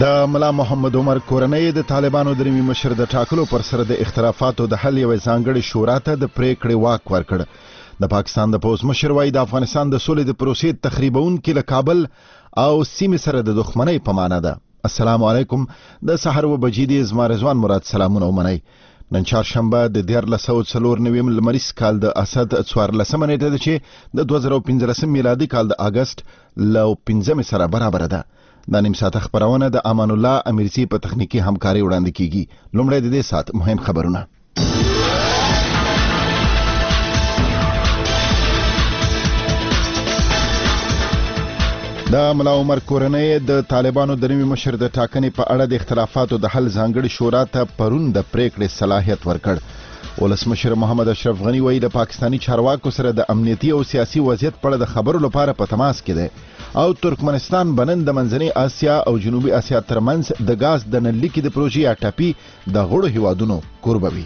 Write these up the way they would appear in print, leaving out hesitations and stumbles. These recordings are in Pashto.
د ملا محمد عمر کورنۍ د طالبانو د نوي مشر د ټاکلو پر سر د اختلافاتو د حل یوه ځانګړې شورا ته د پریکړې واک ورکړ. د پاکستان د پوز مشر وايي د افغانستان د سولې د پروسې تخریبونکي له کابل او سیمې سره د دښمنۍ په معنا ده. السلام علیکم. د سحر و بجې دي زما رضوان مراد سلامونه ومنئ. نن چهارشنبه د 1494 لمریز کال د اسد 14 نیټه ده چې د 2015 میلادي کال د اگست ل 15 سره برابر ده. د نیم ساعت خبرونه د امان الله امیرسی په تخنیکی همکاري وړاندې کیږي. لومړی د دې سات مهم خبرونه. د ملا عمر کورنۍ د طالبانو د نوي مشر د ټاکنې په اړه د اختلافاتو د حل ځانګړي شورا ته پرون د پریکړې صلاحیت ورکړ. ولسمشر محمد اشرف غنی وایي د پاکستانی چارواکو سره د امنیتي او سیاسي وضعیت په اړه د خبرو لپاره په تماس کې دی او ترکمنستان بنن د منځنۍ اسیا او جنوبي اسیا ترمنځ د غاز د نللیکې د پروژې یا ټاپي د غړو هیوادونو کوربوي.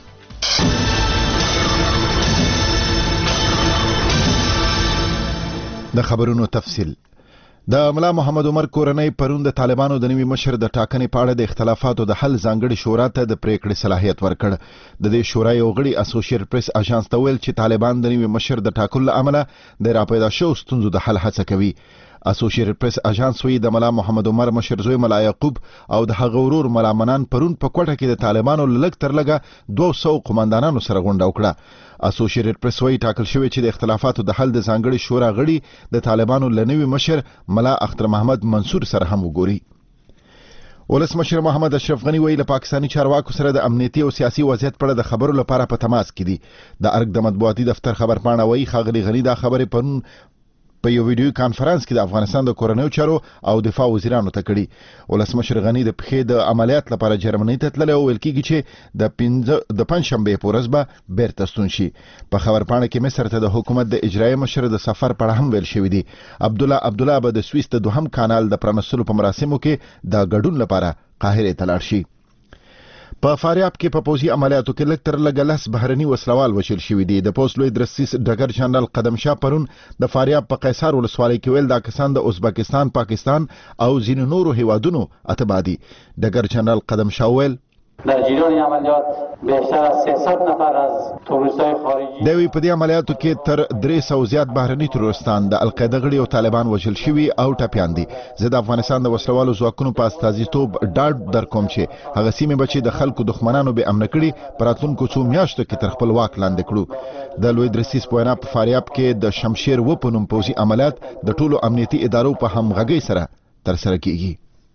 د خبرونو تفصیل. د ملا محمد عمر کورنۍ پرون د طالبانو د نوي مشر د ټاکنې په اړه د اختلافاتو د حل ځانګړي شورا ته د پریکړې صلاحیت ورکړ. د دې شورا یو غړي اسوسییټډ پریس اژانس ته ویل چې طالبان د نوي مشر د ټاکلو له امله د راپیدا شوو ستونزو د حل هڅه کوي. اسوسییټډ پریس اژانس وایي د ملا محمد عمر مشر زوی ملا یعقوب او د هغه ورور ملا منان پرون په کوټه کې د طالبانو لږ تر لږه 200 قوماندانانو سره غونډه وکړه. اسوسییټډ پریس وایي ټاکل شوی چې د اختلافاتو د حل د ځانګړي شورا غړي د طالبانو له نوي مشر ملا اختر محمد منصور سره هم وګوري. ولسمشر محمد اشرف غنی وایي له پاکستانی چارواکو سره د امنیتي او سیاسي وضعیت په اړه د خبرو لپاره په تماس کې دي. د ارګ د مطبوعاتي دفتر خبرپاڼه وایي ښاغلي غنی دا خبرې پرون په یو ویډیو کانفرنس کې د افغانستان د کورنیو چارو او دفاع وزیرانو ته کړي. ولسمشر غنی د پخې د عملیات لپاره جرمني ته تللی او ویل کېږي چې د پنځشنبې په ورځ به بیرته ستون شي. په خبرپاڼه کې مصر ته د حکومت د اجرایي مشر د سفر په اړه هم ویل شوي دي. عبدالله به د سویس د دوهم کانال د پرانستلو په مراسمو کې د ګډون لپاره قاهرې ته لاړ شي. په فاریاب کې په پوځي عملیاتو کې لږ تر لږه 10 بهرني وسلوال وژل شوي دي. د پوست لوی درسیس ډګر جنرال قدم شاه پرون د فاریاب په قیصار ولسوالۍ کې ویل دا کسان د ازبکستان، پاکستان او ځینو نورو هیوادونو اتباع دي. ډګر جنرال قدم شاه ویل در جریان عملیات بیشتر از 300 نفر از تروریستای خارجی دوی په دې عملیاتو کې تر 300 زیات بهرني تروریستان د القاعده غړي او طالبان وژل شوي او ټپیان دي. زه د افغانستان د وسلوالو ځواکونو په استازیتوب ډاډ درکوم چې هغه سیمې به چې د خلکو دښمنانو به امن کړي په راتلونکو څو میاشتو کې تر خپل واک لاندې کړو. د لوی درسیس په وینا په فاریاب کې د شمشیر و په نوم پوځي عملیات د ټولو امنیتي ادارو په همغږۍ سره ترسره کیږي.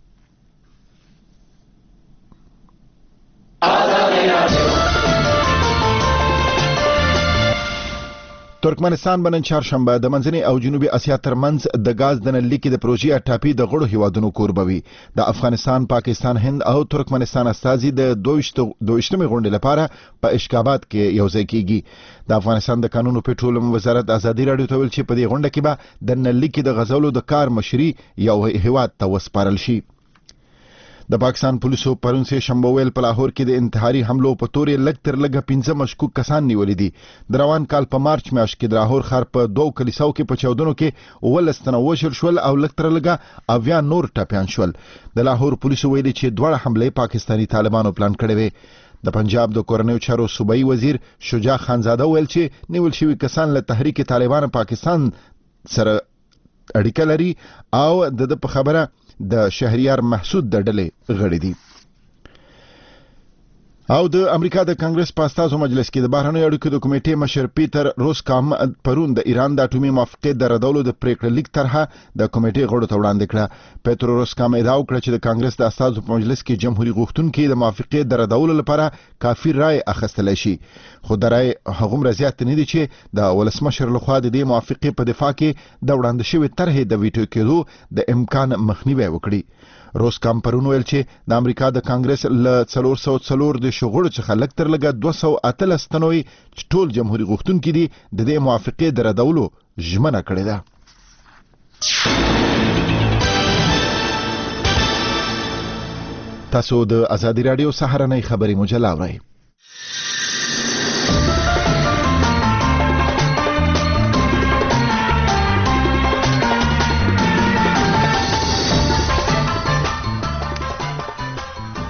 ترکمنستان بنن چهارشنبه د منځنۍ او جنوبي اسیا ترمنځ د غاز د نللیکې د پروژې ټاپي د غړو هیوادونو کوربوي. د افغانستان، پاکستان، هند او ترکمنستان استازي د 22مې غونډې لپاره په اشکابات کې یوځای کیږي. د افغانستان د قانون او پټرولیم وزارت ازادي راډیو ته ویل چې په دې غونډه کې به د نللیکې د غځولو د کار مشري یو هیواد ته وسپارل شي. د پاکستان پولیسو پرون سه شنبه ویل په لاهور کې د انتحاري حملو په تورې لږ تر لږه 15 مشکوک کسان نیولې دي. د روان کال په مارچ میاشت کې د لاهور ښار په 2 کلیساو کې په چاودنو کې 19 تنه وژل شول او لږ تر لږه 80 نور ټپیان شول. د لاهور پولیسو ویلي چې دوه حملې پاکستانی طالبانو پلان کړې وې. د پنجاب د کورنیو چارو صوبایي وزیر شجاع خانزاده ویل چې نیول شوي کسان له تحریک طالبان پاکستان سره اړیکه لري او د په خبره د شهریار محسود د ډلې غړي دي. او د امریکا د کانګرس په استازو مجلس کې د بهرنیو اړیکو د کمیټې مشر پیټر روسکام پرون د ایران د اټومي موافقې د ردولو د پریکړې لیک طرحه د کمیټې غړو ته وړاندې کړه. پیټر روسکام ادعا وکړه چې د کانګرس د استازو په مجلس کې جمهوریت غوښتونکي د موافقې د ردولو لپاره کافي رای اخیستلی شي، خو د رای هغومره زیات نه دي چې د ولسمشر لخوا د دې موافقې په دفاع کې د وړاندې شوې طرحې د ویټو کېدو د امکان مخنیوی وکړي. روسکام پرون ویل چې د امریکا د کانګرس له 404 د شغړو څخه لږ تر لږه 218 تنوي چې ټول جمهوریت غوښتونکي دي د دې موافقې د ردولو ژمنه کړې ده. تاسو د ازادي راډیو سهارنۍ خبري مجله اورئ.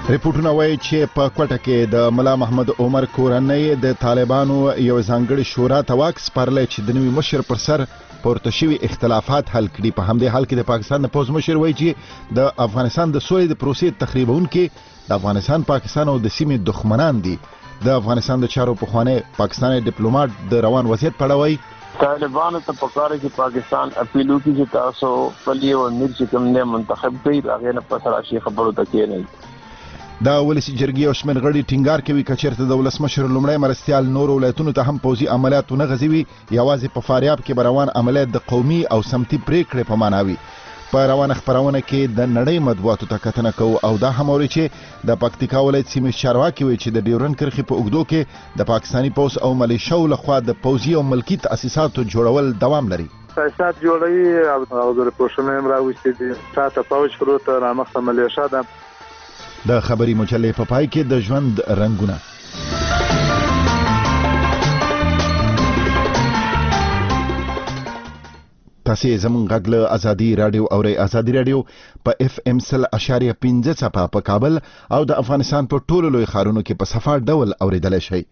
ریپورټونه وایي چې په کوټه کې د ملا محمد عمر کورنۍ د طالبانو یو ځانګړي شورا ته واک سپارلی چې د نوي مشر پر سر پورته شوي اختلافات حل کړي. په همدې حال کې د پاکستان د پوځ مشر وایي چې د افغانستان د سولې د پروسې تخریبونکي د افغانستان، پاکستان او د سیمې دښمنان دي. د افغانستان د چارو پخوانی پاکستاني ډیپلوماټ د روان وضعیت په اړه وایي طالبانو ته پکاره چې پاکستان اپیل وکړي چې تاسو پلی او امیر چې کوم نه منتخب کړي هغه نه پس راشي خبرو ته کې نه. دا ولسی جرګي او شمن غړي ټینګار کوي چې چیرته د ولسمشر لومړی مرستيال نور ولایتونو ته هم پوځي عملیات نه غزوي، یوازې په فاریاب کې روان عملیات د قومي او سمتي پریکړې په معنی وي. په روانه خبرونه کې د نړۍ مطبوعاتو ته کتنه کوو او دا هم اوري چې د پکتیکا ولایت سیمې چارواکي وایي چې د ډیورن کرښې په اوږدو کې د پاکستاني پوځ او ملیشو لخوا د پوځي او ملکي تاسیساتو جوړول دوام لري. تاسیسات جوړوي او د پوښتنې هم راوستي دي تاسو پوځ شروع ته رامخته ملیشا ده. د خبري مجلې په پای کې د ژوند رنگونه. تاسو زموږ غږ له ازادي رادیو او ازادي رادیو په FM 100.5 صفحه په کابل او د افغانستان په ټولو لوی ښارونو کې په صفه ډول اوریدل شي.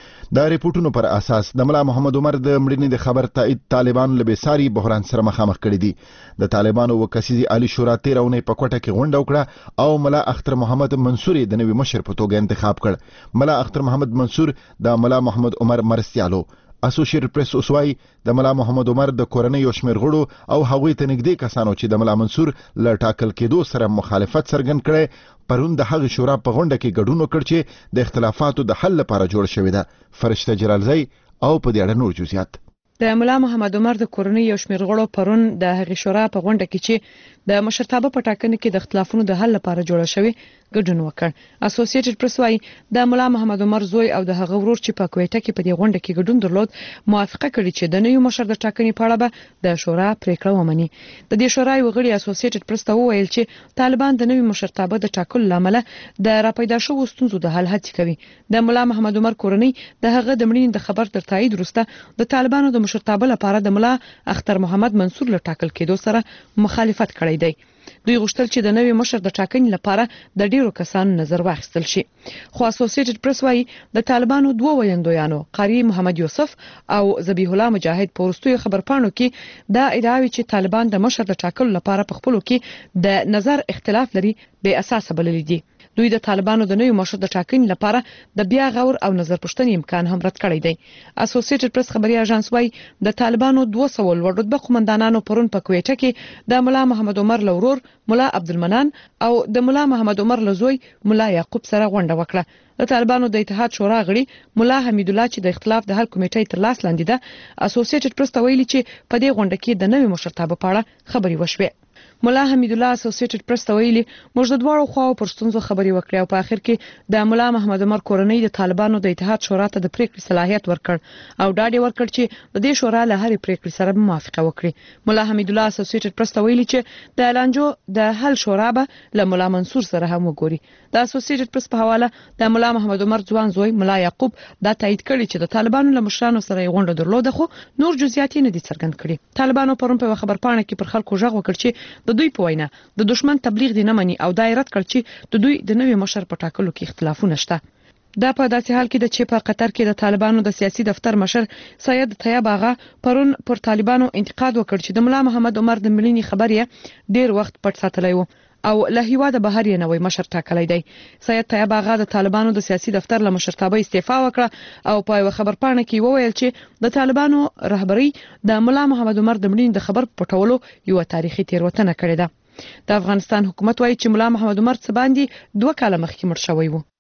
د ریپورتونو پر اساس د ملا محمد عمر د مړینې د خبر تایید طالبان له بساري بحران سره مخامخ کړي دي. د طالبانو وکسیزي عالی شورا 13 اونۍ په کوټه کې غونډه وکړه او ملا اختر محمد منصور د نوي مشر په توګه انتخاب کړ. ملا اختر محمد منصور د ملا محمد عمر مرستيالو. اسوسییټډ پریس اوسوي د ملا محمد عمر د کورنۍ یو شمېر غړو او هغوی ته نږدې کسانو چې د ملا منصور له ټاکل کېدو سره مخالفت څرګند کړي پرون د هغه شورا په غونډه کې ګډون وکړ چې د اختلافاتو د حل لپاره جوړ شوې ده. فرشته جلالزی او په دې اړه نور جزئیات. د ملا محمد عمر د کورنۍ یو شمېر غړو پرون د هغه شورا په غونډه کې چې د مشرتابه په ټاکنه کې د اختلافونو د حل لپاره جوړ شوی ګډون وکړ. اسوسییټډ پریس وايي د ملا محمد عمر زوی او د هغه ورور چې په کوټه کې په دې غونډه کې ګډون درلود موافقه کړې چې د نوي مشر د ټاکنې په اړه به د شورا پریکړه ومني. د دې شورا یو غړي اسوسییټډ پریس ته وویل چې طالبان د نوي مشرتابه د ټاکلو لامل د راپیدا شوو ستونزو د حل هڅه کوي. د ملا محمد عمر کورنۍ د هغه د مړینې د خبر تر تایید وروسته د طالبانو د مشرتابه لپاره د ملا اختر محمد منصور له ټاکل کېدو سره مخالفت کړی دی. دوی غوښتل چې د نوي مشر د ټاکنې لپاره د ډیرو کسانو نظر واخیستل شي. خو اسوسییټډ پریس وايي د طالبانو دوه ویندویانو قاری محمد یوسف او ذبیح الله مجاهد په وروستیو خبرپاڼو کې دا ادعاوي چې طالبان د مشر د ټاکلو لپاره په خپلو کې د نظر اختلاف لري بې اساسه بللي دي. دوی د طالبانو د نوي مشر د ټاکنې لپاره د بیا غور او نظر پوښتنې امکان هم رد کړی دی. اسوسییټډ پریس خبري اژانس وايي د طالبانو 200 لوړ رتبه قومندانانو پرون په کوټه کې د ملا محمد عمر لورور ملا عبدالمنان او د ملا محمد عمر لزوی ملا یعقوب سره غونډه وکړه. د طالبانو د اتحاد شورا غړي ملا حمید الله چې د اختلاف د حل کمیټې تر لاس لاندې ده اسوسییټډ پریس ته ویلي چې په دې غونډه کې د نوي مشرتابه په اړه خبري وشوه. ملا حمید الله اسوسییټډ پریس ته ویلي موږ د دواړو خواو پر ستونزو خبري وکړې او په اخر کې د ملا محمد عمر کورنۍ د طالبانو د اتحاد شورا ته د پریکړې صلاحیت ورکړ او ډاډ ورکړ چې د دې شورا له هرې پریکړې سره موافقه وکړي. ملا حمید الله اسوسییټډ پریس ته ویلي چې د لانجو د حل شورا به له ملا منصور سره هم وګوري. د اسوسییټډ پریس په حواله د ملا محمد عمر ځوان زوی ملا یعقوب دا تایید کړی چې د طالبانو له مشرانو سره غونډه درلوده خو نور جزئیات نه دي څرګند کړي. طالبانو پرون په خبرپاڼه کې پر خلکو ژغ وکړ چې د دوی په وینا د دشمن تبلیغ دی نه مني او دایرت کړ چې د دوی د نوي مشر په ټاکلو کې اختلافونه شته. دا په داسې حال کې د چې په قطر کې د طالبانو د سیاسي دفتر مشر سید طیب آغا پرون پر طالبانو انتقاد وکړ چې د ملا محمد عمر د مړینې خبرې ډیر وخت پټ ساتلی و او له هیواده بهر یې نوی مشر ټاکلی دی. سید طیب آغا د طالبانو د سیاسي دفتر له مشرتابه استعفا وکړه او په خبرپاڼه کې وویل چې د طالبانو رهبری د ملا محمد عمر د مړینې د خبر پټولو یو تاریخي تیروتنه کړې ده. د افغانستان حکومت وايي چې ملا محمد عمر څه باندې 2 کاله مخکې مړ شوی و.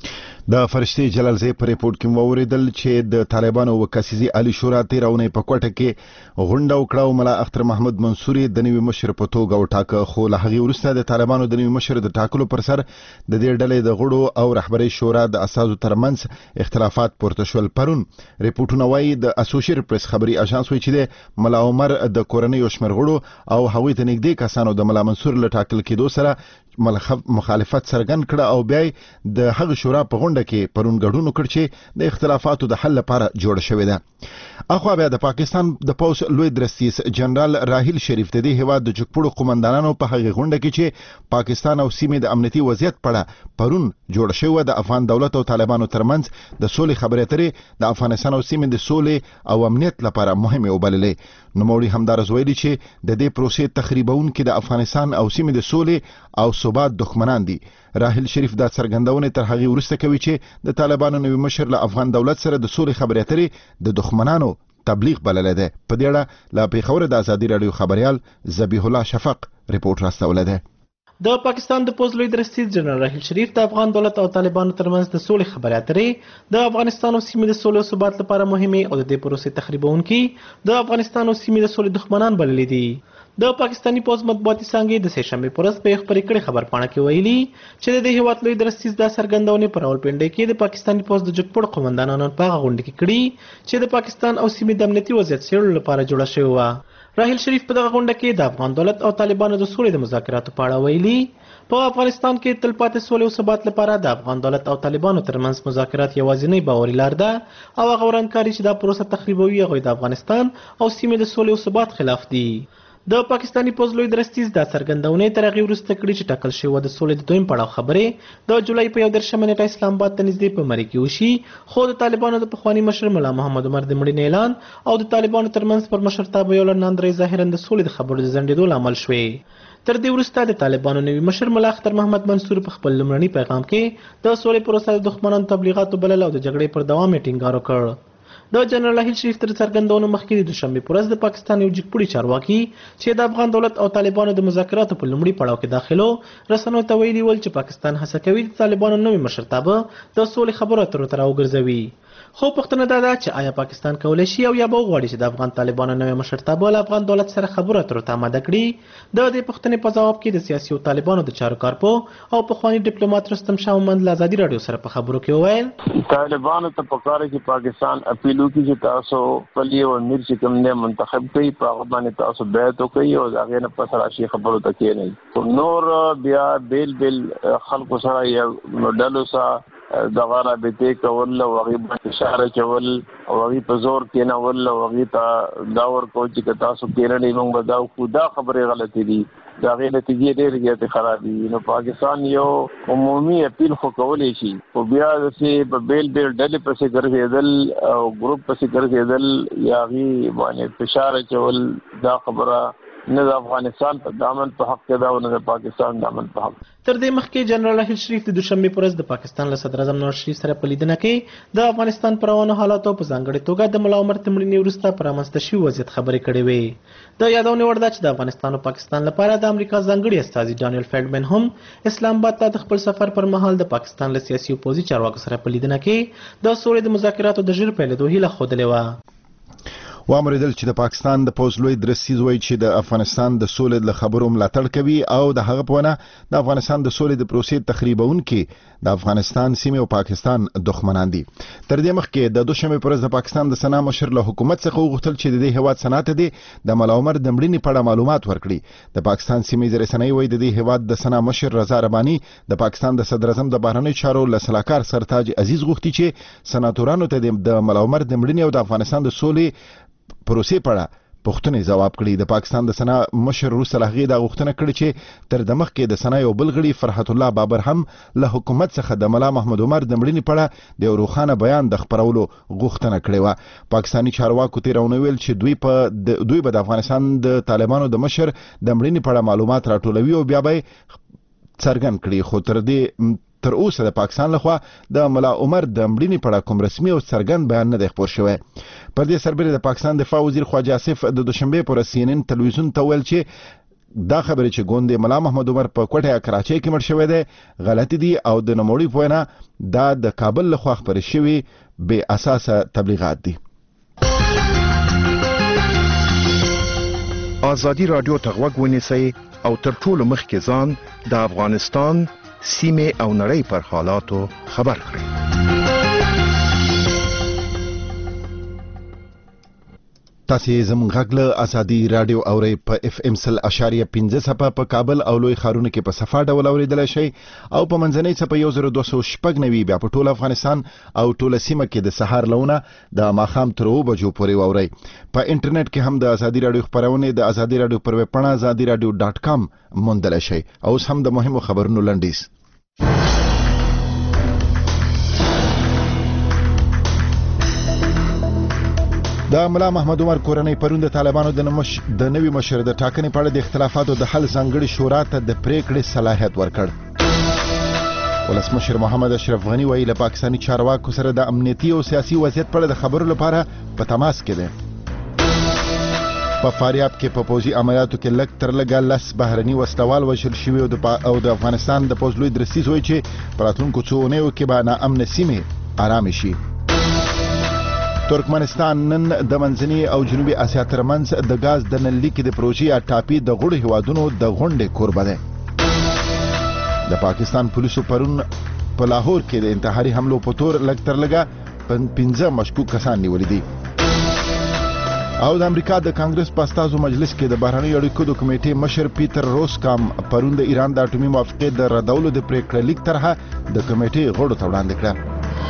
د فرشتي جلالزی په ریپورت کې ووریدل چې د طالبانو وکسیزي عالی شورا 13 اونۍ په کوټه کې غونډه وکړه او ملا اختر محمد منصور د نوي مشر په توګه وټاکه. خو له هغې وروسته د طالبانو د نوي مشر د ټاکلو پر سر د دې ډلې د غړو او رهبرۍ شورا د اساسو ترمنځ اختلافات پورته شول. پرون ریپورتونه وايي د اسوسییټډ پریس خبري اژانس وايي چې د ملا عمر د کورنۍ یو شمېر غړو او هغوی ته نږدې کسانو د ملا منصور له ټاکل کېدو سره مخالفت څرګند کړه او بیا د هغه شورا په غونډه غونډه کې پرون ګډون وکړ چې د اختلافاتو د حل لپاره جوړ شوې ده. اخوا بیا د پاکستان د پولیس لوی درستیز جنرال راحیل شریف د دې هیواد د جګپړو قومندانانو په هغه غونډه کې چې پاکستان او سیمې د امنیتي وضعیت په اړه پرون جوړ شوی د افغان دولت او طالبانو ترمنځ د سولې خبرې اترې د افغانستان او سیمې د سولې او امنیت لپاره مهمه وبللې. نوموړي همدارس ویلي چې د دې پروسې تخریبونکي د افغانستان او سیمې د سولې او ثبات دښمنان دي. راحیل شریف دا څرګندونه تر هغه وروسته کوي چې د طالبانو نوي مشر له افغان دولت سره د سولې خبرې اترې د دښمنانو تبلیغ بللی دی. په دې اړه له پیښور د ازادي راډیو خبريال ذبیح الله شفق ریپورت راستولی دی. د پاکستان د پولیس لوی درستیز جنرال راحیل شریف د افغان دولت او طالبانو ترمنځ د سولې خبرې اترې د افغانستان او سیمې د سولې او ثبات لپاره مهمه او د دې پروسې تخریبونکي د افغانستان او سیمې د سولې دښمنان بللي دي. د پاکستانی پولیس مطبوعاتي څانګې د سهشنبه پر ورځ په خبرې کړې خبرپاڼه کې ویلي چې د دې هیواد لوی درستیز د سرګندونې پر راولپنډۍ کې د پاکستانی پولیس د جګپړ قومندانانو په غونډه کې کړي چې د پاکستان او سیمې د امنیتي وضعیت څېړلو لپاره جوړه شوې وه. راحیل شریف په دغه غونډه کې د افغان دولت او طالبانو د سولې د مذاکراتو په اړه ویلي په افغانستان کې تلپاتې سولې او ثبات لپاره د افغان دولت او طالبانو ترمنځ مذاکرات یوازینی باوري لار ده او هغه ورانکاري چې دا پروسه تخریبوي هغوی د افغانستان او سیمې د سولې او ثبات خلاف دي. د پاکستانی پولیس لوی درستیز دا څرګندونه تر هغې وروسته کړې چې ټاکل شوې وه د سولې د دویم پړاو خبرې د جولای په 11 نیټه اسلام آباد ته نږدې په مرۍ کې وشي، خو د طالبانو د پخواني مشر ملا محمد عمر د مړینې اعلان او د طالبانو ترمنځ پر مشرتابه یو لړ ظاهرا د سولې د خبرو د ځنډېدو لامل شوې. تر دې وروسته د طالبانو نوي مشر ملا اختر محمد منصور په خپل لومړني پیغام کې د سولې پروسه د دښمنانو تبلیغاتو بلل او د جګړې پر دوام یې ټینګار وکړ. د جنرال راحیل شریف تر څرګندونو مخکې د دوشنبه پر ورځ د پاکستان یو جګپوړي چارواکي چې د افغان دولت او طالبانو د مذاکراتو په لومړي پړاو کې داخلو رسنیو ته ویلي ول چې پاکستان هڅه کوي د طالبانو نوي مشرتابه د سولې خبرو اترو ته راوګرځوي. خو پوښتنه دا ده چې آیا پاکستان کولی شي او یا به وغواړي چې د افغان طالبانو نوي مشرتابه له افغان دولت سره خبرو اترو ته آماده کړي؟ د دې پوښتنې په ځواب کې د سیاسي او طالبانو د چارو کارپو او پخواني ډیپلوماټ رستم شاه محمد له ازادي راډیو سره په خبرو کې وویل طالبانو ته پکاره چې پاکستان اپیل وکړي چې تاسو خپل یو امیر چې کوم نه منتخب کړي په هغه باندې تاسو بیعت وکړئ او هغې نه پس راشي خبرو ته کښېنئ. نور بیا بیل خلکو سره یا ډلو سره دغه رابطې کول او هغې باندې اشاره چول او هغې په زور کېنول او هغې ته دا ورکول چې که تاسو کېنئ موږ به دا وکړو، دا خبرې غلطې دي، د هغې نتیجې ډېرې زیاتې خراب دي. نو پاکستان یو عمومي اپیل خو کولی شي، خو بیا داسې په بیل ډلې پسې ګرځېدل او ګروپ پسې ګرځېدل یا هغې باندې فشار اچول دا خبره نه د افغانستان په دامن په حق کې ده او نه د پاکستان دامن په حق. تر دې مخکې جنرال راحیل شریف د دوشنبې پر ورځ د پاکستان له صدر اعظم نواز شریف سره په لیدنه کې د افغانستان پر روانو حالاتو په ځانګړې توګه د ملا عمر د مړینې وروسته پر رامنځته شوي وضعیت خبرې کړې وې. د یادونې وړ ده چې د افغانستان او پاکستان لپاره د امریکا ځانګړي استازي ډانیل فیلډمن هم اسلام آباد ته د خپل سفر پر مهال د پاکستان له سیاسي او پوځي چارواکو سره په لیدنه کې د سولې د مذاکراتو د ژر پیلېدو هیله ښودلې وه. وامریدل چې د پاکستان د پولیس لوی درستیز وایي چې د افغانستان د سولې له خبرو ملاتړ کوي او د هغه په ونه د افغانستان د سولې د پروسې تخریبونکي د افغانستان سیمې او پاکستان دښمنان دي. تر دې مخکې د دوشنبه پر ورځ د پاکستان د سنا مشر له حکومت څخه وغوښتل چې د دې هیواد صنعت دي د ملا عمر د مړینې په اړه معلومات ورکړي. د پاکستان سیمې رسنۍ وایي د دې هیواد د سنا مشر رضا رباني د پاکستان د صدر اعظم د بهرنیو چارو له سلاکار سرتاج عزیز غوښتي چې سناتورانو ته د ملا عمر د مړینې او د افغانستان د سولې پروسې په اړه پوښتنې ځواب کړي. د پاکستان د سنا مشر وروسته له هغې دا غوښتنه کړې چې تر د مخکې د سنا یو بل غړي فرحت الله بابر هم له حکومت څخه د ملا محمد عمر د مړینې په اړه د یو روښانه بیان د خپرولو غوښتنه کړې وه. پاکستاني چارواکو تېرونه ویل چې دوی به د افغانستان د طالبانو د مشر د مړینې په اړه معلومات راټولوي او بیا به څرګند کړي، خو تر اوسه د پاکستان لخوا د ملا عمر د مړینې په اړه کوم رسمي او څرګند بیان نه دی خپور شوی. پر دې سربېره د پاکستان دفاع وزیر خواجه آصف د دوشنبې پر CNN تلویزیون ته ویل چې دا خبرې چې ګوندې ملا محمد عمر په کوټه کراچۍ کې مړ شوی دی غلطي دي او د نوموړي په وینا دا د کابل لخوا خپرې شوي بې اساسه تبلیغات دي. ازادي راډیو ته غوږ ونیسئ او تر ټولو مخکې ځان د افغانستان سیمه او نړۍ پر حالاتو خبر کړئ. تاسې زموږ غږ له ازادي رادیو اورئ په اف ام 100.5 څپه په کابل او لوی ښارونو کې په صفا ډول اوریدلی شئ او په منځنۍ څپه 1296 بیا په ټول افغانستان او ټوله سیمه کې د سهار لونه د ماښام تر 2 بجو پورې واورئ. په انټرنیټ کې هم د ازادي رادیو خپرونې د ازادي رادیو پر ویب پاڼه azadiradio.com موندلی شئ. اوس هم د مهمو خبرونو لنډیز. د ملا محمد عمر کورنۍ پرون د طالبانو د نوي مشر د ټاکنې په اړه د اختلافاتو د حل ځانګړي شورا ته د پریکړې صلاحیت ورکړ. ولسمشر محمد اشرف غنی وایي له پاکستاني چارواکو سره د امنیتي او سیاسي وضعیت په اړه د خبرو لپاره په تماس کې دی. په فاریاب کې په پوځي عملیاتو کې لږ تر لږه 10 بهرني وسلوال وژل شوي او د افغانستان د پوځ لوی درستیز وایي چې په راتلونکو څو اونیو کې به ناامنه سیمې ارامې شي. ترکمنستان نن د منځني او جنوبي اسیا ترمنځ د غاز د نل لیک د پروژې اټاپي د غړو هیوادونو د غونډې کوربه دی. د پاکستان پولیسو پرون په لاهور کې د انتحاري حملو په تور لږ تر لږه 15 مشکوک کسان نیولي دي. او د امریکا د کانګرس په استازو مجلس کې د بهرنیو اړیکو د کمیټې مشر پیټر روسکام پرون د ایران د اټومي موافقې د ردولو د پریکړې لیک طرحه د کمیټې غړو ته وړاندې کړه.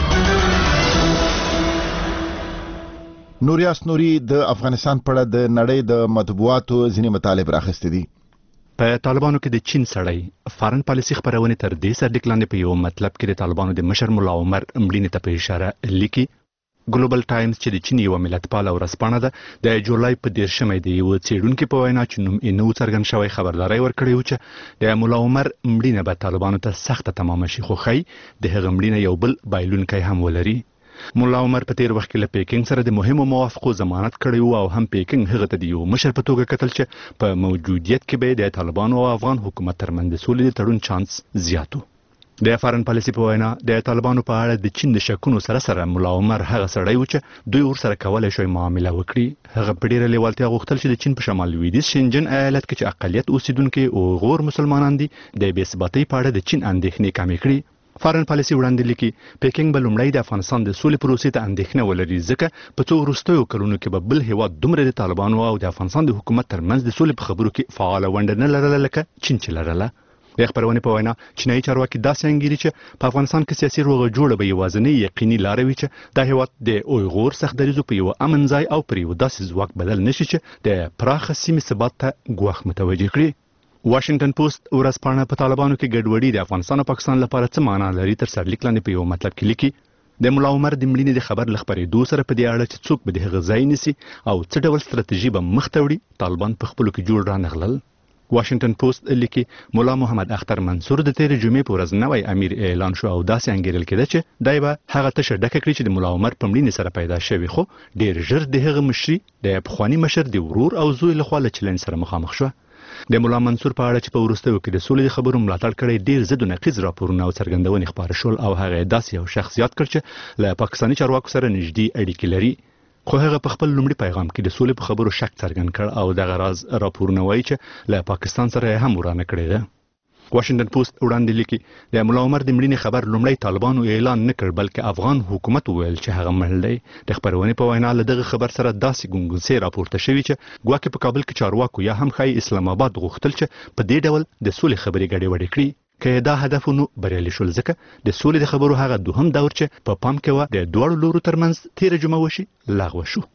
نوریاس نوري د افغانستان په اړه د نړۍ د مطبوعاتو ځینې مطالب راخستې دي. په طالبانو کې د چین سړی فارن پالیسي خبرونه تر دې سره ډیکلاند په یو مطلب کې د طالبانو د مشر مولا عمر مړینې ته په اشاره لیکي. ګلوبل ټایمز چې د چین یو ملتپال ورځپاڼه ده د جولای په 13 د یو څېړونکو په وینا چې نوم یې نو څرګند شوی خبرداري ورکړې و چې د مولا عمر مړینه به طالبانو ته سخته تمام شي، خو خی د هغه مړینه یو بل بایلونکی هم ولري. مولا عمر په تیر وخت کې له پیکینګ سره د مهمو موافقو ضمانت کړی و او هم پیکینګ هغه ته د یو مشر په توګه کتل چې په موجودیت کې به د طالبانو او افغان حکومت ترمنځ د سولې د تړون چانس زیاتو. د فارن پالیسي په وینا د طالبانو په اړه د چین د شکونو سره مولا عمر هغه سړی و چې دوی ورسره کولای شي معامله وکړي. هغه په ډیره لیوالتیا غوښتل چې د چین په شمال لویدیځ شینجن ایالت کې چې اقلیت اوسیدونکو او غور مسلمانان دي د بې ثباتۍ په اړه د چین اندېښنې کمې کړي. فارن پالیسي وړاندې لیکي پیکینګ به لومړی د افغانستان د سولې پروسې ته اندېښنه ولري، ځکه په څو وروستیو کلونو کې به بل هیواد دومره د طالبانو او د افغانستان د حکومت ترمنځ د سولې په خبرو کې فعاله ونډه نه لرله لکه چین چې لرله. د خبرونې په وینا چینایي چارواکي داسې انګیري چې په افغانستان کې سیاسي روغه جوړه به یوازینی یقیني لاره وي چې د هیواد د اویغور سختدریزو په یو امن ځای او پر یو داسې ځواک بدل نشي چې د پراخه سیمې ثبات ته ګواښ متوجه کړي. واشنگټن پوسټ ورځپاڼه په طالبانو کې ګډوډي د افغانستان او پاکستان لپاره څه معنا لري تر سرلیک لاندې په یو مطلب کې لیکي. د مولا عمر د مړینې د خبر لخبرېدو سره په دې اړه چې څوک به د هغه ځای نیسي او څه ډول ستراتیژي به مخ ته وړي طالبان په خپلو کې جوړ رانغلل. واشنگټن پوسټ لیکي مولا محمد اختر منصور د تیر جمعې په ورځ نوی امیر اعلان شو او داسې انګیرل کېده چې دای به هغه تشه ډکه کړي چې د مولا عمر په مړینې سره پیدا شوی، خو ډیر ژر د هغه مشري د پخوانی مشر د ورور او زوی لخوا له چلنج سره مخامخ شو. د مولا منصور په اړه چې په وروستیو کې د سولې خبرو ملاتړ کړی ډیر ضد او نقیض راپورونه او څرګندونې خپاره شول او هغه داسې یو شخصیت کړ چې له پاکستاني چارواکو سره نږدې اړیکې لري. خو هغه په خپل لومړي پیغام کې د سولې په خبرو شک څرګند کړ او دغه راز راپورونه وایي چې له پاکستان سره هم ورانه کړی ده. واشنگټن پوسټ وړاندې لیکي د مولا عمر د مړینې خبر لومړی طالبانو اعلان نه کړ بلکې افغان حکومت وویل چې هغه مړ دی. د خبرونې په وینا له دغه خبر سره داسې ګونګسې راپورته شوي چې ګواکې په کابل کې چارواکو یا هم ښایي اسلام آباد غوښتل چې په دې ډول د سولې خبرې ګډې وډې کړي. که دا هدفونه بریالي شول ځکه د سولې د خبرو هغه دوهم دور چې په پام کې و د دواړو لورو ترمنځ تیر جمعه وشي لغوه شو.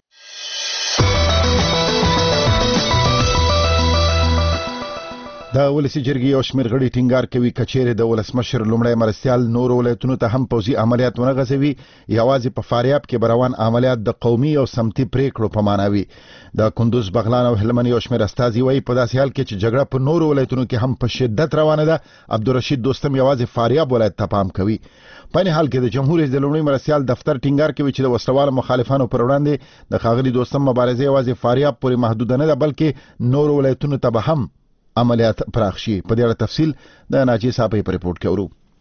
د ولسی جرګې یو شمېر غړي ټینګار کوي کچېرې د ولسمشر لومړی مرستیال نور ولایتونو ته هم پوځي عملیات ونه غځوي، یوازې په فاریاب کې بروان عملیات د قومي او سمتي پریکړو په معنا وي. د کندوز، بغلان او هلمند یو شمېر استازي وایي په داسې حال کې چې جګړه په نورو ولایتونو کې هم په شدت روانه ده، عبدالرشید دوستم یوازې فاریاب ولایت ته پام کوي. په این حال کې د جمهور رئیس د لومړي مرستیال دفتر ټینګار کوي چې د وسلوال مخالفانو پر وړاندې د ښاغلي دوستم مبارزه یوازې فاریاب پورې محدوده نه ده بلکې نورو ولایتونو ته به هم عملیات پراخ شي. په دې اړه تفصیل د ناجی صاحب په ریپورت کې ورو.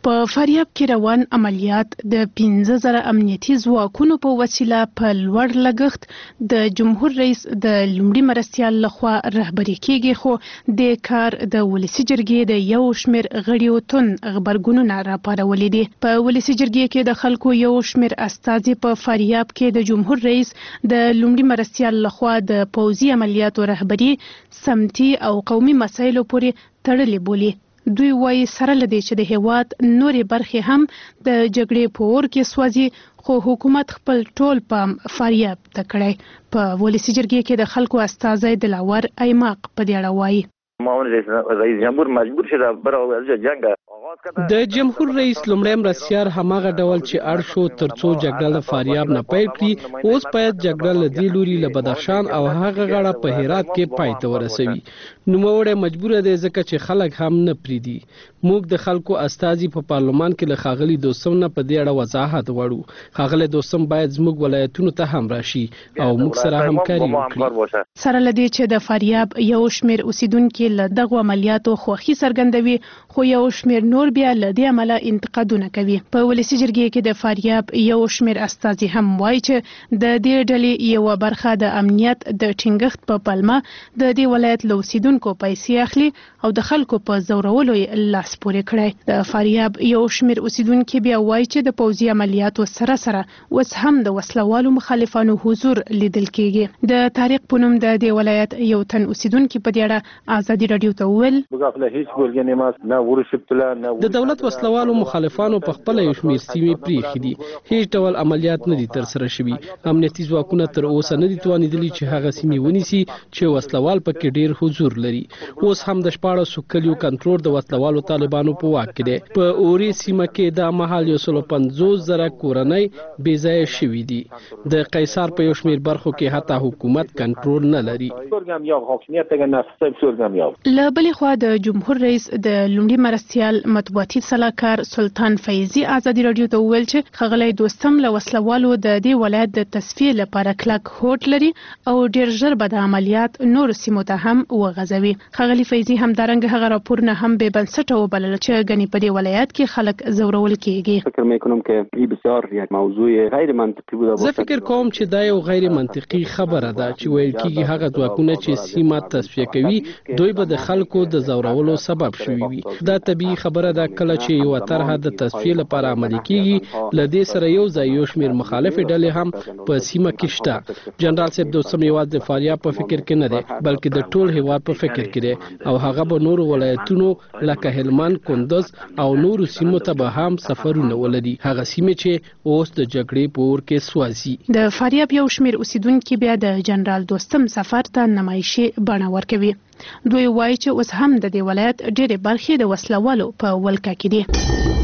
په فاریاب کې روان عملیات د 15000 امنیتي ځواکونو په وسیله په لوړ لګښت د جمهور رئیس د لومړي مرستیال لخوا رهبري کیږي، خو د کار د ولسی جرګې د یو شمیر غړیو تون خبرګونونه راپارولې دي. په ولسی جرګې کې د خلکو یو شمیر استازي په فاریاب کې د جمهور رئیس د لومړي مرستیال لخوا د پوځي عملیاتو رهبري سمتي او قومي مسایلو پورې تړلې بولي. دوی وايي سره لدی چې د هیواد نورې برخې هم د جګړې په اور کې سوځي، خو حکومت خپل ټول پام فاریاب ته کړی. په ولسی جرګې کې د خلکو استازي دلاور ایماق په دې اړه وايي رئیس جمهور مجبور شي د جنگ د جمهور رئیس لومړی مرستیال هماغه ډول چې اړ شو ترڅو جګړه له فاریاب نه پیل کړي، اوس باید جګړه له دې لوري له بدخشان او هغه غاړه په هرات کې پای ته ورسوي. نوموړی مجبور دی ځکه چې خلک هم نه پریدي. موږ د خلکو استازي په پارلمان کې له ښاغلي دوستم نه په دې اړه وضاحت غواړو. ښاغلی دوستم باید زموږ ولایتونو ته هم راشي او موږ سره همکاري وکړي. سره لدی چې د فاریاب یو شمیر اوسیدونکو له دغه عملیاتو خوښي څرګندوي، خو یو شمیر نور بیا له دې عمله انتقادونه کوي. په ولسی جرګې کې د فاریاب یو شمیر استازي هم وایي چې د دې ډلې یو برخه د امنیت د ټینګښت په پلمه د دې ولایت له اوسیدونکو پیسې اخلي او د خلکو په زورولو لاس پورې کړی. د فاریاب یو شمیر اوسیدونکو بیا وایي چې د پوځي عملیاتو سره سره اوس هم د وسلوالو مخالفانو حضور لیدل کیږي. د طارق پونم د دې ولایت یو تن اوسیدونکو په دې اړه ازادي رادیو ته وویل د دولت وسلوالو مخالفانو په خپل یو شمیر سیمې پریښې دي. هیڅ ډول عملیات نه دي ترسره شوي. امنیتي ځواکونه تر اوسه نه دي توانیدلي چې هغه سیمې ونیسي چې وسلوال پکې ډیر حضور لري. اوس هم د 14 کلیو کنټرول د وسلوالو طالبانو په واک کې دی. په اوري سیمه کې د مهال 150,000 کورنۍ بې ځایه شوي دي. د قیصار په یو شمیر برخو کې حتی حکومت کنټرول نه لري. له بلې خوا د جمهور رئیس د لومړي مرستیال مطبوعاتي سلاکار سلطان فیضی ازادي رادیو ته وویل چې ښاغلی دوستم له وسلوالو د دې ولایت د تصفیې لپاره کلک هوډ لري او ډیر ژر به د عملیات نور سیمو ته هم وغځوي. ښاغلی فیضی همدارنګه هغه راپورونه هم بې بنسټه وبلل چې ګنې په دې ولایت کې خلک زورول کیږي. فکر میکنم که این بسیار یک موضوع غیر منطقي بوده. زه فکر کوم چې دا یو غیر منطقي خبره ده چې ویل کیږي هغه ځواکونه چې سیمه تصفیه کوي دوی به د خلکو د زورولو سبب شوي وي. دا طبيعي خبره ده کله چې یو طرحه د تصفیه لپاره عملي کیږي، لدې سره یو ځای یو شمیر مخالف ډلې هم په سیمه کې شته. جنرال صاحب دوستم یوازې د فاریاب په فکر کې نه دی بلکې د ټول هیواد په فکر کې دی او هغه به نور ولایتونو لکه هلمند، کندز او نور سیمو ته به هم سفرونه ولري، هغه سیمې چې اوس د جګړې په اور کې سوځي. د فاریاب یو شمیر اوسیدونکو بیا د جنرال دوستم سفر ته نمایشي بڼه ورکوي. دوی وایي چې اوس هم د دې ولایت ډېرې برخې د وسلوالو په ولکه کې دي.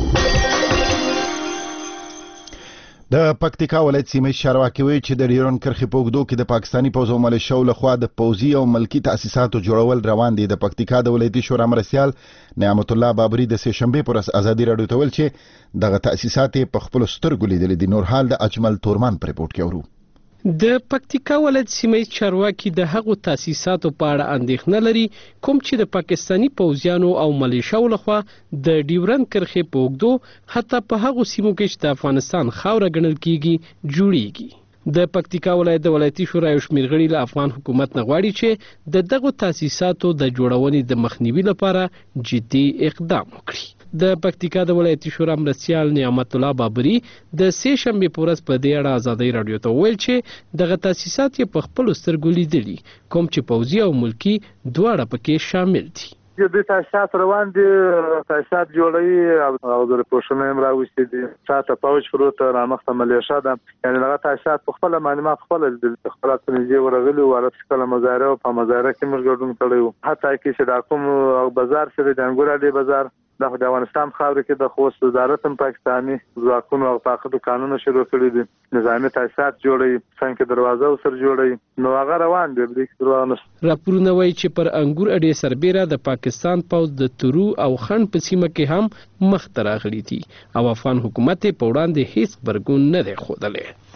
د پکتیکا ولایت سیمې چارواکي وایي چې د ډیورن کرښې په اوږدو کې د پاکستاني پوځ او ملیشو لخوا د پوځي او ملکي تاسیساتو جوړول روان دي. د پکتیکا د ولایتي شورا مرستیال نعمت الله بابری د سه شنبې پر ازادي رادیو ته ویل چې دغه تاسیسات په خپل سترګو لیدل دي. نور حال د اجمل تورمان پر رپورت کې اورو. د پکتیکا ولایت سیمې چارواکي د هغو تاسیساتو په اړه اندېښنه لري کوم چې د پاکستاني پوځیانو او ملیشیاو لخوا د ډیورن کرښې په اوږدو حتی په هغو سیمو کې چې د افغانستان خاوره ګڼل کیږي جوړیږي. د پکتیکا ولایت د ولایتي شورا یو شمېر غړي له افغان حکومت نه غواړي چې د دغو تاسیساتو د جوړونې د مخنیوي لپاره جدي اقدام وکړي. د پکتیکا د ولایتي شورا مرستیال نعمت الله بابری د سه شنبې په ورځ په دې اړه ازادي رادیو ته ویل چې دغه تاسیسات یې په خپل سترګو لیدلي کوم چې پوځي او ملکی دواړه پکې شامل دي. د تاسیسات روان دي، تاسیسات جوړوي او د پوښتنې هم راوستي دي. شاته پوځ پروت رامخته ملیشا ده، یعنی هغه تاسیسات په خپل معلومات خپل د خپل تنظیم ورغلي او راتکله مزارع او په مزارع کې موږ ګډون کړو. حتی کې چې دا کوم بازار سره د انګور علي بازار د افغانستان خاور کې د خوست وزارت هم پاکستاني ځواکونو او طاقتو قانون شروع کړی دي. نظامي تاسیسات جوړوي، څنګه دروازه سر جوړوي، نو هغه روان دي. راپورونه وایي چې پر انګور اډې سربېره د پاکستان پوځ د تورو او خن په سیمه کې هم مخ ته راغلي دي او افغان حکومت په وړاندې هیڅ غبرګون نه دی ښودلی.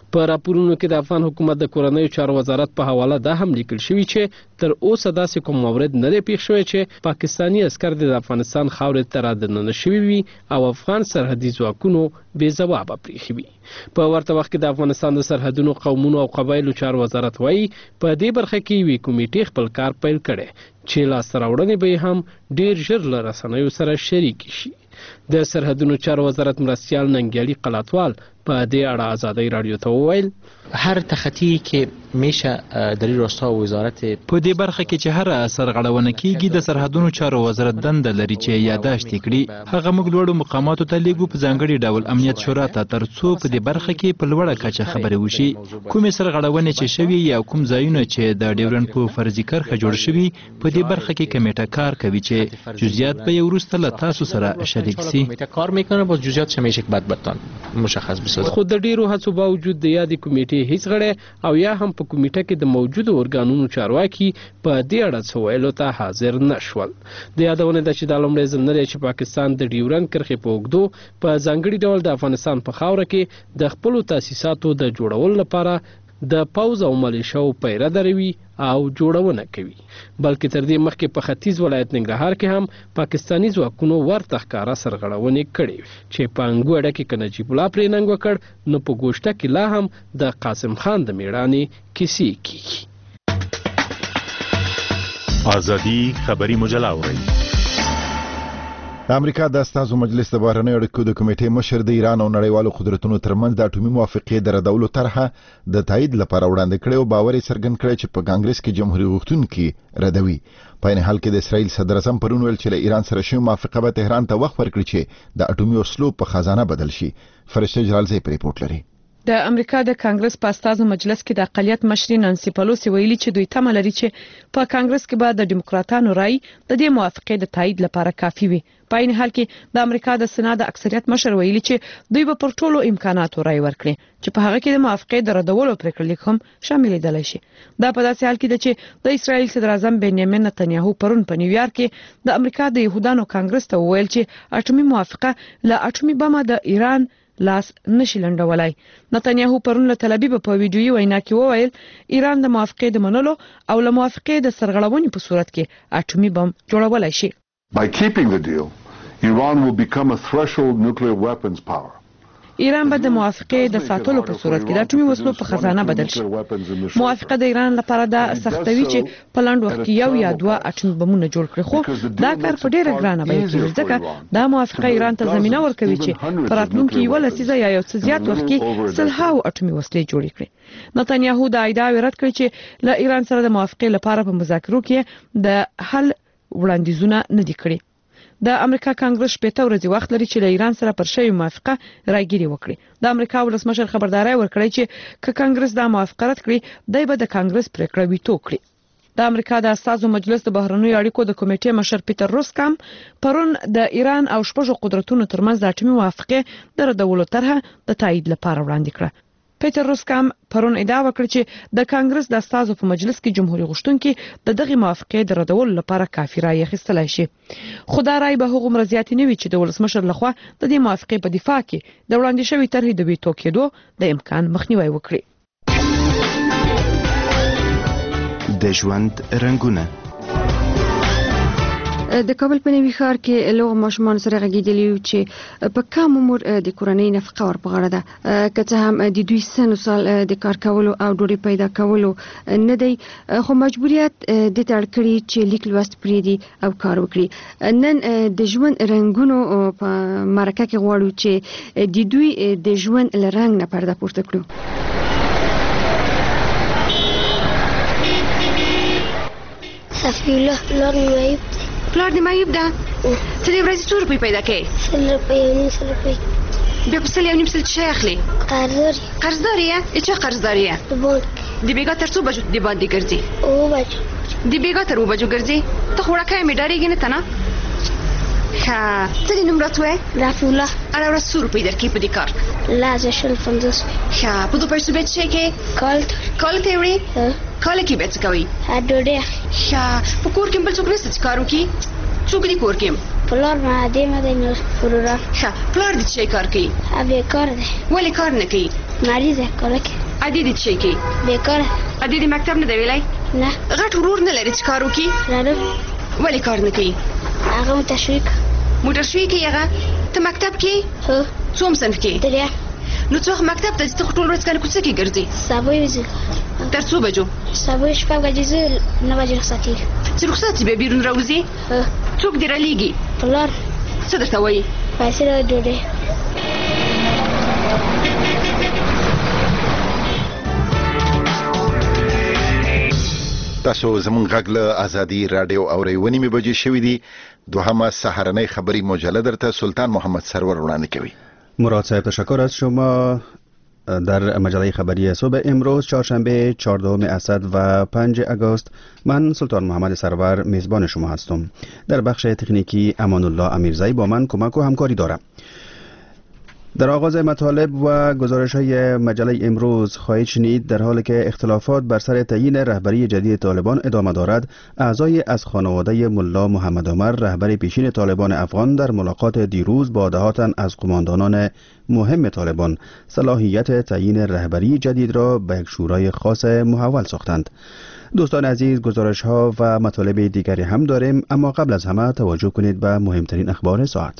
په راپورونو کې د افغان حکومت د کورنیو چارو وزارت په حواله دا هم لیکل شوی چې تر اوسه داسې کوم مورد نه دی پیښ شوی چې پاکستانی عسکر د افغانستان خاورې ته رادننه شوي وي او افغان سرحدي ځواکونو بې ځوابه پرېښي وي. په ورته وخت کې د افغانستان د سرحدونو قومونو او قبایلو چارو وزارت وایي په دې برخه کې یوې کمیټې خپل کار پیل کړی چې لاسته راوړنې به هم ډیر ژر له رسنیو سره شریکې شي. د سرحدونو چارو وزارت مرستیال ننګیالي قلاتوال په دې اړه آزادۍ رادیو ته وویل هر تخطی کې میشه در راستا وزارت په دې برخه کې چې هر سرغړونه کیږي د سرحدونو چارو وزارت دنده لري چې یاداشت کړي هغه موږ لوړو مقاماتو ته لیږو په ځانګړي ډول امنیت شورا ته ترڅو په دې برخه کې په لوړه کچه خبرې وشي. کومې سرغړونې چې شوي یا کوم ځایونه چې د ډیورنډ په فرضي کرښه جوړ شوي په دې برخه کې کمیټه کار کوي چې جزئیات به وروسته له تاسو سره شریک شي. کار میکنه با جزئیات همیشه بعد مشخص بسازه. خو د ډیرو هڅو باوجود د یادې کمیټې هیڅ غړی او یا هم په کمیټه کې د موجودو ارګانونو چارواکي په دې اړه څه ویلو ته حاضر نشول. د یادونه ده چې دا لومړی ځل نه دی چې پاکستان د ډیورنډ کرښې په اوږدو په ځانګړي ډول د افغانستان په خاوره کې د خپلو تاسیساتو د جوړولو لپاره د پوځ او ملیشاو پیره دروي او جوړونه کوي. بلکې تر دې مخکې په ختیځ ولایت ننګرهار کې هم پاکستانی ځواکونو ورته ښکاره سرغړونې کړې چې په انګوړه کې که نجیب الله پرې ننګ وکړ نو په ګوشته کې لا هم د قاسم خان د میړانې کیسې کیږي. آزادي خبری مجله اورئ. د امریکا د استازو مجلس د بهرنیو اړیکو د کمیټې مشر د ایران او نړیوالو قدرتونو ترمنځ د اټومي موافقې د ردولو طرحه د تایید لپاره وړاندې کړې او باور یې څرګند کړی چې په کانګرس کې جمهوریت غوښتونکي ردوي. په عین حال کې د اسرائیل صدر اعظم پرون ویل چې له ایران سره شوی موافقه به تهران ته وخت ورکړي چې د اټومي وسلو په خزانه بدل شي. فرشته جلالزی پر ریپورت لري. د امریکا د کانګرس په استازو مجلس کې د اقلیت مشري نانسي پلوسی ویلي چې دوی تمه لري چې په کانګرس کې به د دیموکراتانو رائے د دې موافقې د تایید لپاره کافي وي. په عین حال کې د امریکا د سنا د اکثریت مشر ویلي چې دوی به پر ټولو امکاناتو رائے ورکړي چې په هغه کې د موافقې د ردولو پریکړه لیک هم شامل دي شي. دا په داسې حال کې ده چې د اسرائیل صدر اعظم بنیامین نتنیاهو پرون په نیویارک کې د امریکا د يهودانو کانګرس ته ویل چې اټومي موافقه له اټومي بم د ایران لاس نشي لنډولای. نتنیاهو پرون له تل ابیب په ویډیوي وینا کې وویل ایران د موافقې د منلو او له موافقې د سرغړونې په صورت کې اټومي بم جوړولای شي. By keeping the deal, Iran will become a threshold nuclear weapons power. ایران به د موافقې د ساتلو په صورت کې د اټومي وسلو په خزانه بدل شي. موافقه د ایران لپاره د سختوي چې په لاند وخت کې یو یا دوه اټومي بمونه جوړ کړي خو دا کار په ډیره ګرانه بیه کېږي ځکه دا موافقه ایران ته زمينه ورکوي چې په راتلونکي یو لسیزه یا یو څه زیات وخت کې سلهاو اټومي وسلې جوړې کړي. نتنیاهو د ادعا رد کړی چې له ایران سره د موافقې لپاره په مذاکرو کې د حل وړاندیزونه نه دي کړی. د امریکا کانګرس شپږ ورځې وخت لري چې له ایران سره پر شوی موافقه راګيري وکړي. د امریکا ولسمشر خبرداري ورکړی چې ک کانګرس دا موافقه رد کړي دای به د کانګرس پریکړه ویټو کړي. د امریکا د استازو مجلس د بهرنیو اړیکو د کمیټې مشر پیټر روسکام پرون د ایران او شپږ قدرتونو ترمنځ د اټومي موافقه د ردولو طرحه د تایید لپاره وړاندې کړه. پیټر روسکام پرون ادعا وکړه چې د کانګرس د استازو په مجلس کې جمهوریت غوښتونکي د دغه موافقې د ردولو لپاره کافي رائے اخیستلای شي. خو دا رائے به هغه مرزيات نه وي چې د ولسمشر لخوا د دې موافقې په دفاع کې د وړاندې شوی طرحې د ویټو کېدو د امکان مخنیوي وکړي. د ژوند رنگونه د کابل په نوي ښار کې لوغ ماشومان سره غږیدلی چې په کم عمر د کورنۍ نفقه ور په غاړه ده که څه هم د دوی سن سال د کار کولو او ډوډۍ پیدا کولو نه دی خو مجبوریت د تړ کړی چې لیک لوست پریدي او کار وکړي. نن د ژوند رنگونو په مرکه کې غواړو چې د دوی د ژوند لرنګ نه پرده پورته کړو. صفیله لور معیوب پلار دی معیوب ده څلې ورځې څو روپۍ پیدا کوې؟ 100 روپۍ او 900 روپۍ. بیا په 100 او 900 څه اخلي؟ قرضدار یې؟ چا قرضدار یې؟ د بانک. د بیګا تر څو بجو د باندې ګرځي؟ 9 بجو. د بیګا تر 9 بجو ګرځي؟ ته خو وړکه مې ډارېږي نه ته نه؟ ښه څه دې نوم راته وایې؟ رفیع الله. هره ورځ څو روپۍ درکوي په دې کار؟ لازه شل 50 روپۍ. ښه په دو پیسو بیا څه شی کوې؟ کال ته یې وړې؟ کال کې بیا څه کوئ؟ ډوډۍ اخلي. ښه په کور کې بل څوک نشته چې کار وکړي؟ څوک دې کور کې؟ پلار معدمه دی نو وروران. ښه پلار دې څه کار کوي؟ بیکار دی. ولې کار نه کوي؟ مریض دی کار کوي. ادي چی کی بیکار ادي مکتب نه دی ویلای نه غټ ورور نه لري چې کار وکي لرم ولی کار نه کوي هغه موټر شوي کې هغه ته مکتب کې هو څوم صنف کې دریا نو څوک مکتب ته ځي ټول ورځ کنه کوڅه کې ګرځي سبوي وځي تر څو بجو سبوي شپه غځي 9 بجې رخصتي چې رخصتي به بیرون راوځي څوک دی رالیږي پلار څه درته وایي پیسې را ډوډۍ تاسو زموږ غږ له ازادي رادیو اورئ ونیمه بجې شوې دي دوهمه سحرنۍ خبری مجله درته سلطان محمد سرور وړاندې کوي. مراد صاحب تشکر از شما. در مجله خبری صبح امروز چهارشنبه 14 اسد و 5 آگوست من سلطان محمد سرور میزبان شما هستم. در بخش تکنیکی امان الله امیرزایی با من کمک و همکاری دارد. در آغاز مطالب و گزارش‌های مجله امروز خواهید شنید در حالی که اختلافات بر سر تعیین رهبری جدید طالبان ادامه دارد، اعضای از خانواده ملا محمد عمر رهبر پیشین طالبان افغان در ملاقات دیروز با دهاتن از قماندانان مهم طالبان صلاحیت تعیین رهبری جدید را به یک شورای خاص محول ساختند. دوستان عزیز، گزارش‌ها و مطالب دیگری هم داریم، اما قبل از همه توجه کنید به مهمترین اخبار ساعت.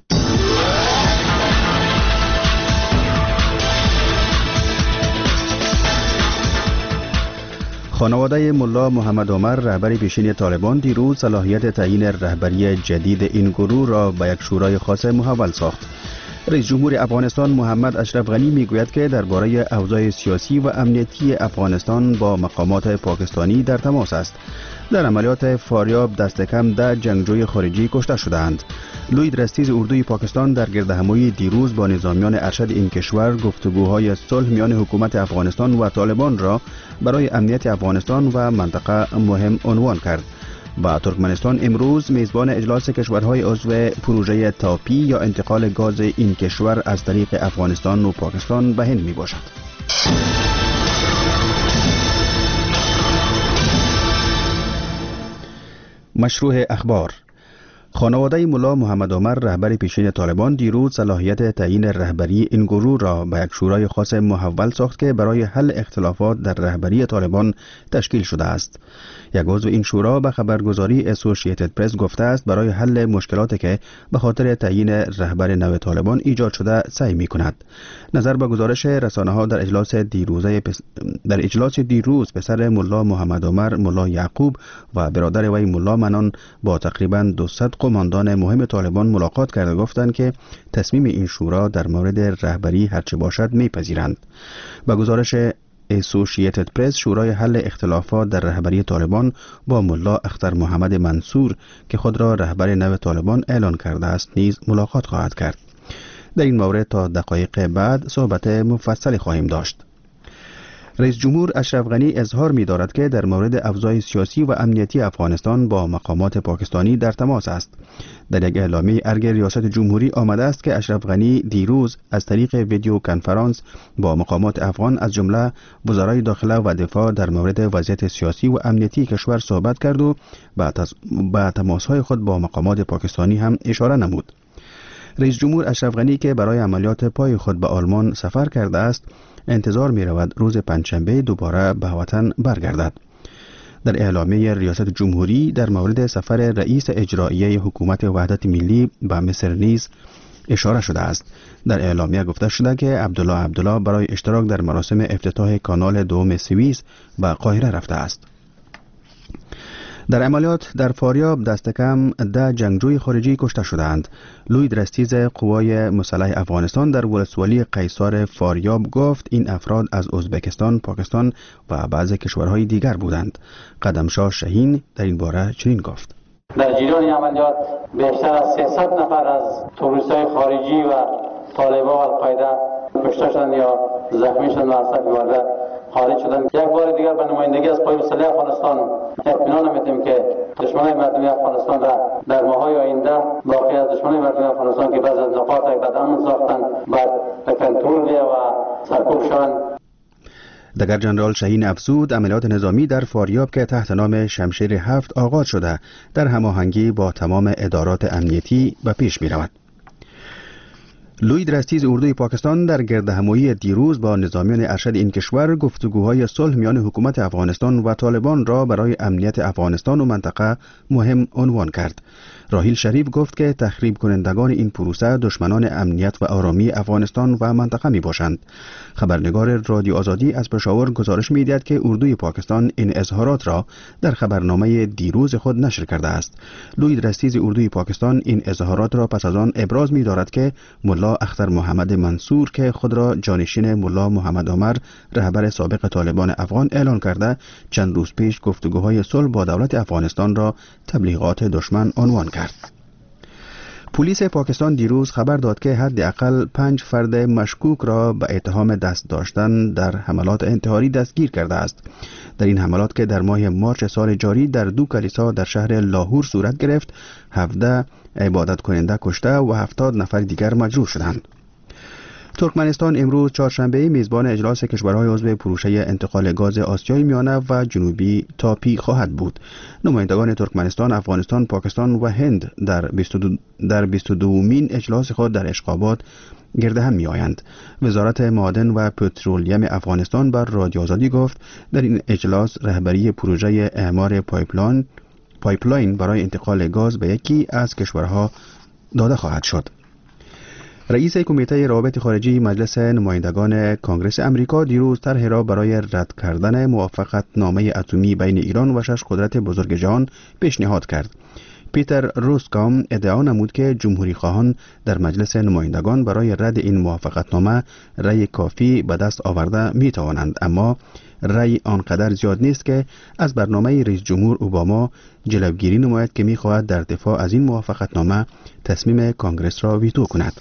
خانواده ملا محمد عمر رهبر پیشین طالبان دیروز صلاحیت تعیین رهبری جدید این گروه را به یک شورای خاص محول ساخت. رئیس جمهور افغانستان محمد اشرف غنی میگوید که درباره اوضاع سیاسی و امنیتی افغانستان با مقامات پاکستانی در تماس است. در عملیات فاریاب دست کم 10 جنگجوی خارجی کشته شدند. لوید رستیز اردوی پاکستان در گردهمایی دیروز با نظامیان ارشد این کشور گفتگوهای صلح میان حکومت افغانستان و طالبان را برای امنیت افغانستان و منطقه مهم عنوان کرد. و ترکمنستان امروز میزبان اجلاس کشورهای عضو پروژه تاپی یا انتقال گاز این کشور از طریق افغانستان و پاکستان به هند می باشد. مشروع اخبار. خانواده ملا محمد عمر رهبر پیشین طالبان دیروز صلاحیت تعیین رهبری این گروه را به یک شورای خاص محول ساخت که برای حل اختلافات در رهبری طالبان تشکیل شده است. یک عضو این شورا به خبرگزاری اسوسییتد پرس گفته است برای حل مشکلاتی که به خاطر تعیین رهبر نو طالبان ایجاد شده سعی می‌کند. نظر به گزارش رسانه‌ها در اجلاس دیروز پسر ملا محمد عمر ملا یعقوب و برادر وی ملا منان با تقریباً 200 قماندان مهم طالبان ملاقات کرده گفتند که تصمیم این شورا در مورد رهبری هرچه باشد میپذیرند. با گزارش اسوسییتد پرس شورای حل اختلافات در رهبری طالبان با ملا اختر محمد منصور که خود را رهبر نو طالبان اعلان کرده است نیز ملاقات خواهد کرد. در این مورد تا دقایق بعد صحبت مفصلی خواهیم داشت. رئیس جمهور اشرف غنی اظهار می دارد که در مورد اوضاع سیاسی و امنیتی افغانستان با مقامات پاکستانی در تماس است. در یک اعلامیه ارگ ریاست جمهوری آمده است که اشرف غنی دیروز از طریق ویدیو کنفرانس با مقامات افغان از جمله وزرای داخله و دفاع در مورد وضعیت سیاسی و امنیتی کشور صحبت کرد و به تماس‌های خود با مقامات پاکستانی هم اشاره نمود. رئیس جمهور اشرف غنی که برای عملیات پای خود به آلمان سفر کرده است، انتظار می رود روز پنجشنبه دوباره به وطن برگردد. در اعلامیه ریاست جمهوری در مورد سفر رئیس اجرایی حکومت وحدت ملی به مصر نیز اشاره شده است. در اعلامیه گفته شده که عبدالله برای اشتراک در مراسم افتتاح کانال دوم سوئیس به قاهره رفته است. در عملیات در فاریاب دست کم 10 جنگجوی خارجی کشته شدند. لوید رستیز قوای مسلح افغانستان در ولسوالی قیصار فاریاب گفت این افراد از ازبکستان، پاکستان و بعضی کشورهای دیگر بودند. قدمشاه شهین در این باره چنین گفت: در جریان عملیات بیشتر از 300 نفر از تروریست‌های خارجی و طالبان و القاعده کشته شدند یا زخمی شدند و از وارد خارج شدند. یک بار دیگر به نمایندگی از قوای مسلح افغانستان اطمینان می‌دهیم که دشمنان مردمی افغانستان را در ماه‌های آینده باقی از دشمنان مردمی افغانستان که بعض از نقاط بدامن ساختند بعد به کنترل و سرکوب شوند. دگر جنرال شهین افزود عملیات نظامی در فاریاب که تحت نام شمشیر 7 آغاز شده در هماهنگی با تمام ادارات امنیتی به پیش می رود. لوید رستیز اردوی پاکستان در گردهمایی دیروز با نظامیان ارشد این کشور گفتگوهای صلح میان حکومت افغانستان و طالبان را برای امنیت افغانستان و منطقه مهم عنوان کرد. راحیل شریف گفت که تخریب کنندگان این پروسه دشمنان امنیت و آرامی افغانستان و منطقه می باشند. خبرنگار رادیو آزادی از پشاور گزارش می دهد که اردوی پاکستان این اظهارات را در خبرنامه دیروز خود نشر کرده است. لوید رستیز اردوی پاکستان این اظهارات را پس از آن ابراز می دارد که ملا اختر محمد منصور که خود را جانشین ملا محمد عمر رهبر سابق طالبان افغان اعلان کرده چند روز پیش گفتگوهای صلح با دولت افغانستان را تبلیغات دشمن عنوان کرد. پلیس پاکستان دیروز خبر داد که حداقل 5 فرد مشکوک را به اتهام دست داشتن در حملات انتحاری دستگیر کرده است. در این حملات که در ماه مارچ سال جاری در 2 کلیسا در شهر لاهور صورت گرفت، 17 عبادت کننده کشته و 70 نفر دیگر مجروح شدند. ترکمنستان امروز چهارشنبه میزبان اجلاس کشورهای عضو پروژه انتقال گاز آسیای میانه و جنوبی تاپی خواهد بود. نمایندگان ترکمنستان، افغانستان، پاکستان و هند در 22مین اجلاس خود در اشقاباد گرد هم می آیند. وزارت معادن و پترولیم افغانستان بر رادیو آزادی گفت در این اجلاس رهبری پروژه اعمار پایپلاین برای انتقال گاز به یکی از کشورها داده خواهد شد. رئیس کمیته روابط خارجی مجلس نمایندگان کانگرس امریکا دیروز طرحی را برای رد کردن موافقتنامه اتمی بین ایران و 6 قدرت بزرگ جهان پیشنهاد کرد. پیتر روسکام ادعا نمود که جمهوری خواهان در مجلس نمایندگان برای رد این موافقتنامه رأی کافی به دست آورده می توانند، اما رأی آنقدر زیاد نیست که از برنامه رئیس جمهور اوباما جلوگیری نماید که می خواهد در دفاع از این موافقتنامه تصمیم کانگرس را ویتو کند.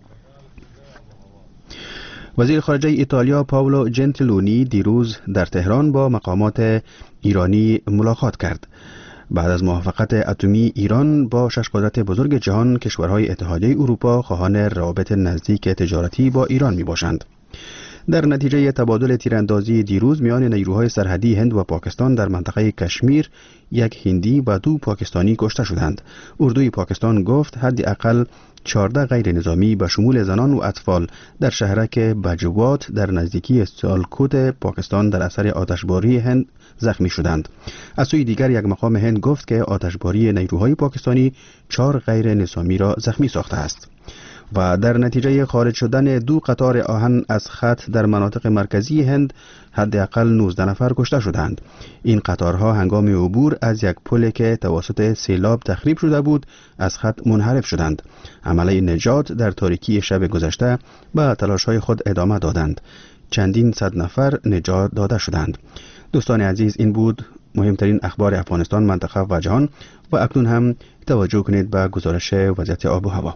وزیر خارجه ایتالیا پاولو جنتیلونی دیروز در تهران با مقامات ایرانی ملاقات کرد. بعد از موافقت اتمی ایران با 6 قدرت بزرگ جهان، کشورهای اتحادیه اروپا خواهان روابط نزدیک تجارتی با ایران می باشند. در نتیجه تبادل تیراندازی دیروز میان نیروهای سرحدی هند و پاکستان در منطقه کشمیر، 1 هندی و 2 پاکستانی کشته شدند. اردوی پاکستان گفت حداقل 14 غیر نظامی به شمول زنان و اطفال در شهرک بجوات در نزدیکی سیالکوت پاکستان در اثر آتشباری هند زخمی شدند. از سوی دیگر یک مقام هند گفت که آتشباری نیروهای پاکستانی 4 غیر نظامی را زخمی ساخته است. و در نتیجه خارج شدن 2 قطار آهن از خط در مناطق مرکزی هند حداقل 19 نفر کشته شدند. این قطارها هنگام عبور از یک پل که توسط سیلاب تخریب شده بود از خط منحرف شدند. عمله نجات در تاریکی شب گذشته به تلاش‌های خود ادامه دادند. چندین صد نفر نجات داده شدند. دوستان عزیز، این بود مهمترین اخبار افغانستان، منطقه و جهان، و اکنون هم توجه کنید به گزارش وضعیت آب و هوا.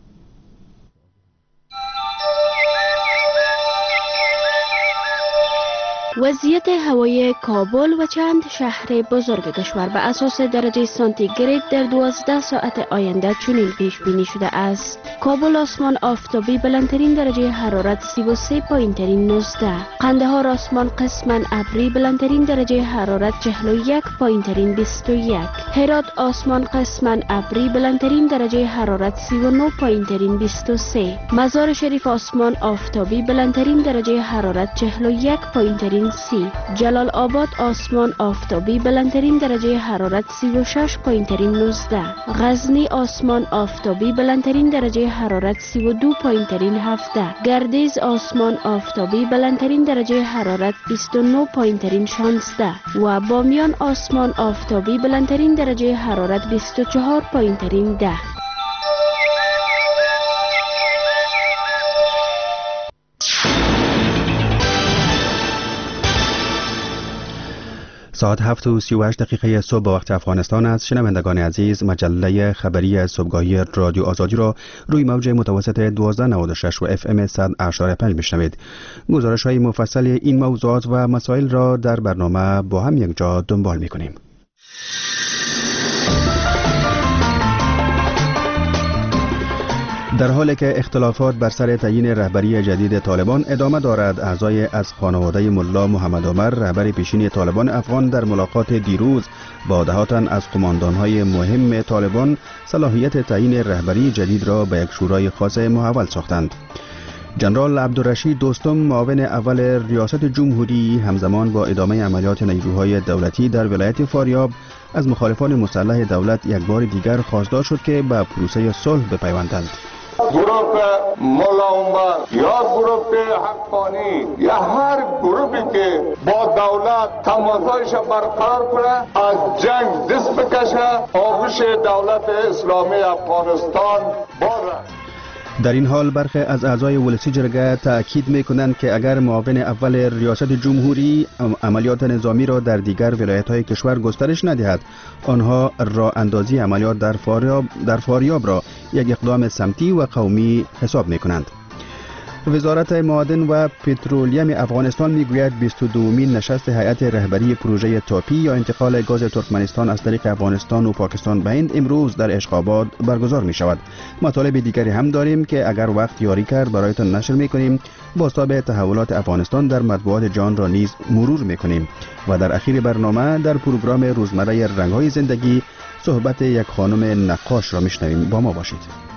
وضعیت هوای کابل و چند شهر بزرگ کشور به اساس درجه سانتیگراد در 12 ساعت آینده چنین پیش بینی شده است. کابل آسمان آفتابی بلندترین درجه حرارت 33 پایینترین 19. قندهار آسمان قسما ابری بلندترین درجه حرارت 41 پایینترین 21. هرات آسمان قسما ابری بلندترین درجه حرارت 39 پایینترین 23. مزار شریف آسمان آفتابی بلندترین درجه حرارت 41 پایینترین 30. جلال آباد آسمان آفتابی بلندترین درجه حرارت 36 پایینترین 19. غزنی آسمان آفتابی بلندترین درجه حرارت 32 پایینترین 17. گردیز آسمان آفتابی بلندترین درجه حرارت 29 پایینترین 16 و بامیان آسمان آفتابی بلندترین درجه حرارت 24 پایینترین 10. ساعت 7:38 صبح به وقت افغانستان است. شنوندگان عزیز، مجله خبری از صبحگاهی رادیو آزادی را روی موج متوسط 1296 و FM 100.5 میشنوید. گزارش های مفصل این موضوعات و مسائل را در برنامه با هم یک جا دنبال میکنیم. در حالی که اختلافات بر سر تعیین رهبری جدید طالبان ادامه دارد، اعضای از خانواده ملا محمد عمر رهبر پیشین طالبان افغان در ملاقات دیروز با ده تن از قماندانهای مهم طالبان صلاحیت تعیین رهبری جدید را به یک شورای خاص محول ساختند. جنرال عبدالرشید دوستم، معاون اول ریاست جمهوری، همزمان با ادامه عملیات نیروهای دولتی در ولایت فاریاب از مخالفان مسلح دولت یک بار دیگر خواستار شد که به پروسه صلح بپیوندند. گروه ملا عمر یا گروه حقانی یا هر گروهی که با دولت تماسایش برقرار کنه از جنگ دست بکشه، آغوش دولت اسلامی افغانستان باره. در این حال برخی از اعضای ولسی جرگه تأکید می‌کنند که اگر معاون اول ریاست جمهوری عملیات نظامی را در دیگر ولایت‌های کشور گسترش ندهد، آنها راه اندازی عملیات در فاریاب را یک اقدام سمتی و قومی حساب می‌کنند. وزارت معادن و پترولیم افغانستان میگوید 22مین نشست هیئت رهبری پروژه تاپی یا انتقال گاز ترکمنستان از طریق افغانستان و پاکستان به هند امروز در اشقاباد برگزار می شود. مطالب دیگری هم داریم که اگر وقت یاری کرد برایتان نشر می کنیم. بازتاب تحولات افغانستان در مطبوعات جهان را نیز مرور می کنیم و در اخیر برنامه در پروگرام روزمره رنگ‌های زندگی صحبت یک خانم نقاش را میشنویم. با ما باشید.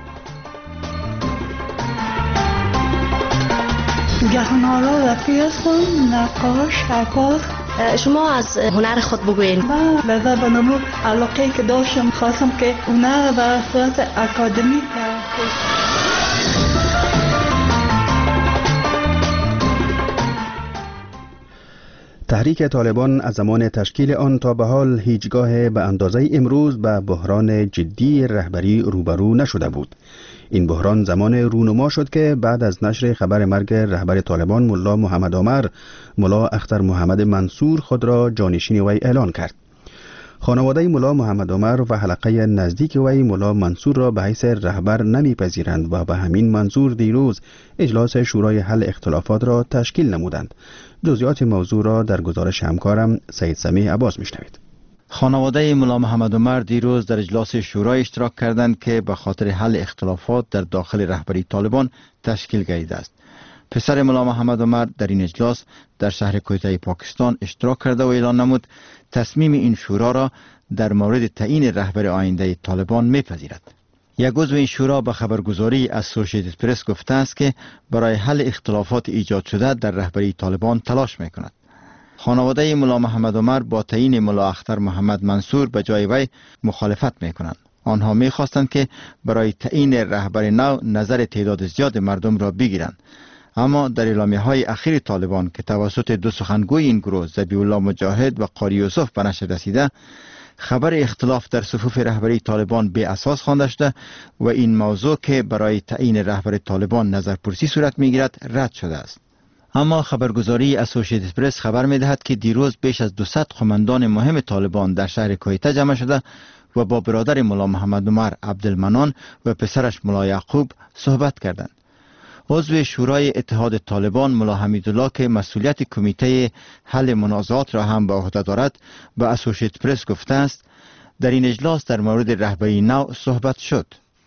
جهان‌آرا رفیع هستم، نقاش، عکاس. شما از هنر خود بگوین. من لذا به نمو علاقه که داشتم خواستم که هنر و صورت اکادمیک تحریک طالبان از زمان تشکیل آن تا به حال هیچگاه به اندازه امروز به بحران جدی رهبری روبرو نشده بود. این بحران زمان رونما شد که بعد از نشر خبر مرگ رهبر طالبان ملا محمد عمر، ملا اختر محمد منصور خود را جانشین وی اعلان کرد. خانواده ملا محمد عمر و حلقه نزدیک وی ملا منصور را به حیث رهبر نمیپذیرند و به همین منظور دیروز اجلاس شورای حل اختلافات را تشکیل نمودند. جزئیات موضوع را در گزارش همکارم سید سمیع عباس میشنوید. خانواده ملا محمد عمر دیروز در اجلاس شورای اشتراک کردند که به خاطر حل اختلافات در داخل رهبری طالبان تشکیل گردیده است. پسر ملا محمد عمر در این اجلاس در شهر کویته پاکستان اشتراک کرده و اعلان نمود تصمیم این شورا را در مورد تعیین رهبر آینده طالبان میپذیرد. یک عضو این شورا به خبرگزاری اسوسییتد پرس گفته است که برای حل اختلافات ایجاد شده در رهبری طالبان تلاش میکند. خانواده ملا محمد عمر با تعیین ملا اختر محمد منصور به جای وی مخالفت میکنند. آنها میخواستند که برای تعیین رهبر نو نظر تعداد زیاد مردم را بگیرند. اما در اعلامیه‌های اخیر طالبان که توسط دو سخنگوی این گروه ذبیح الله مجاهد و قاری یوسف به نشر رسیده، خبر اختلاف در صفوف رهبری طالبان بی اساس خوانده شده و این موضوع که برای تعیین رهبر طالبان نظرپرسی صورت میگیرد رد شده است. اما خبرگزاری اسوسییتد پرس خبر میدهد که دیروز بیش از 200 قماندان مهم طالبان در شهر کویته جمع شده و با برادر ملا محمد عمر عبدالمنان و پسرش ملا یعقوب صحبت کردند. عضو شورای اتحاد طالبان ملا حمیدالله که مسئولیت کمیته حل منازعات را هم به عهده دارد به اسوسییتد پرس گفته است در این اجلاس در مورد رهبری نو صحبت شد.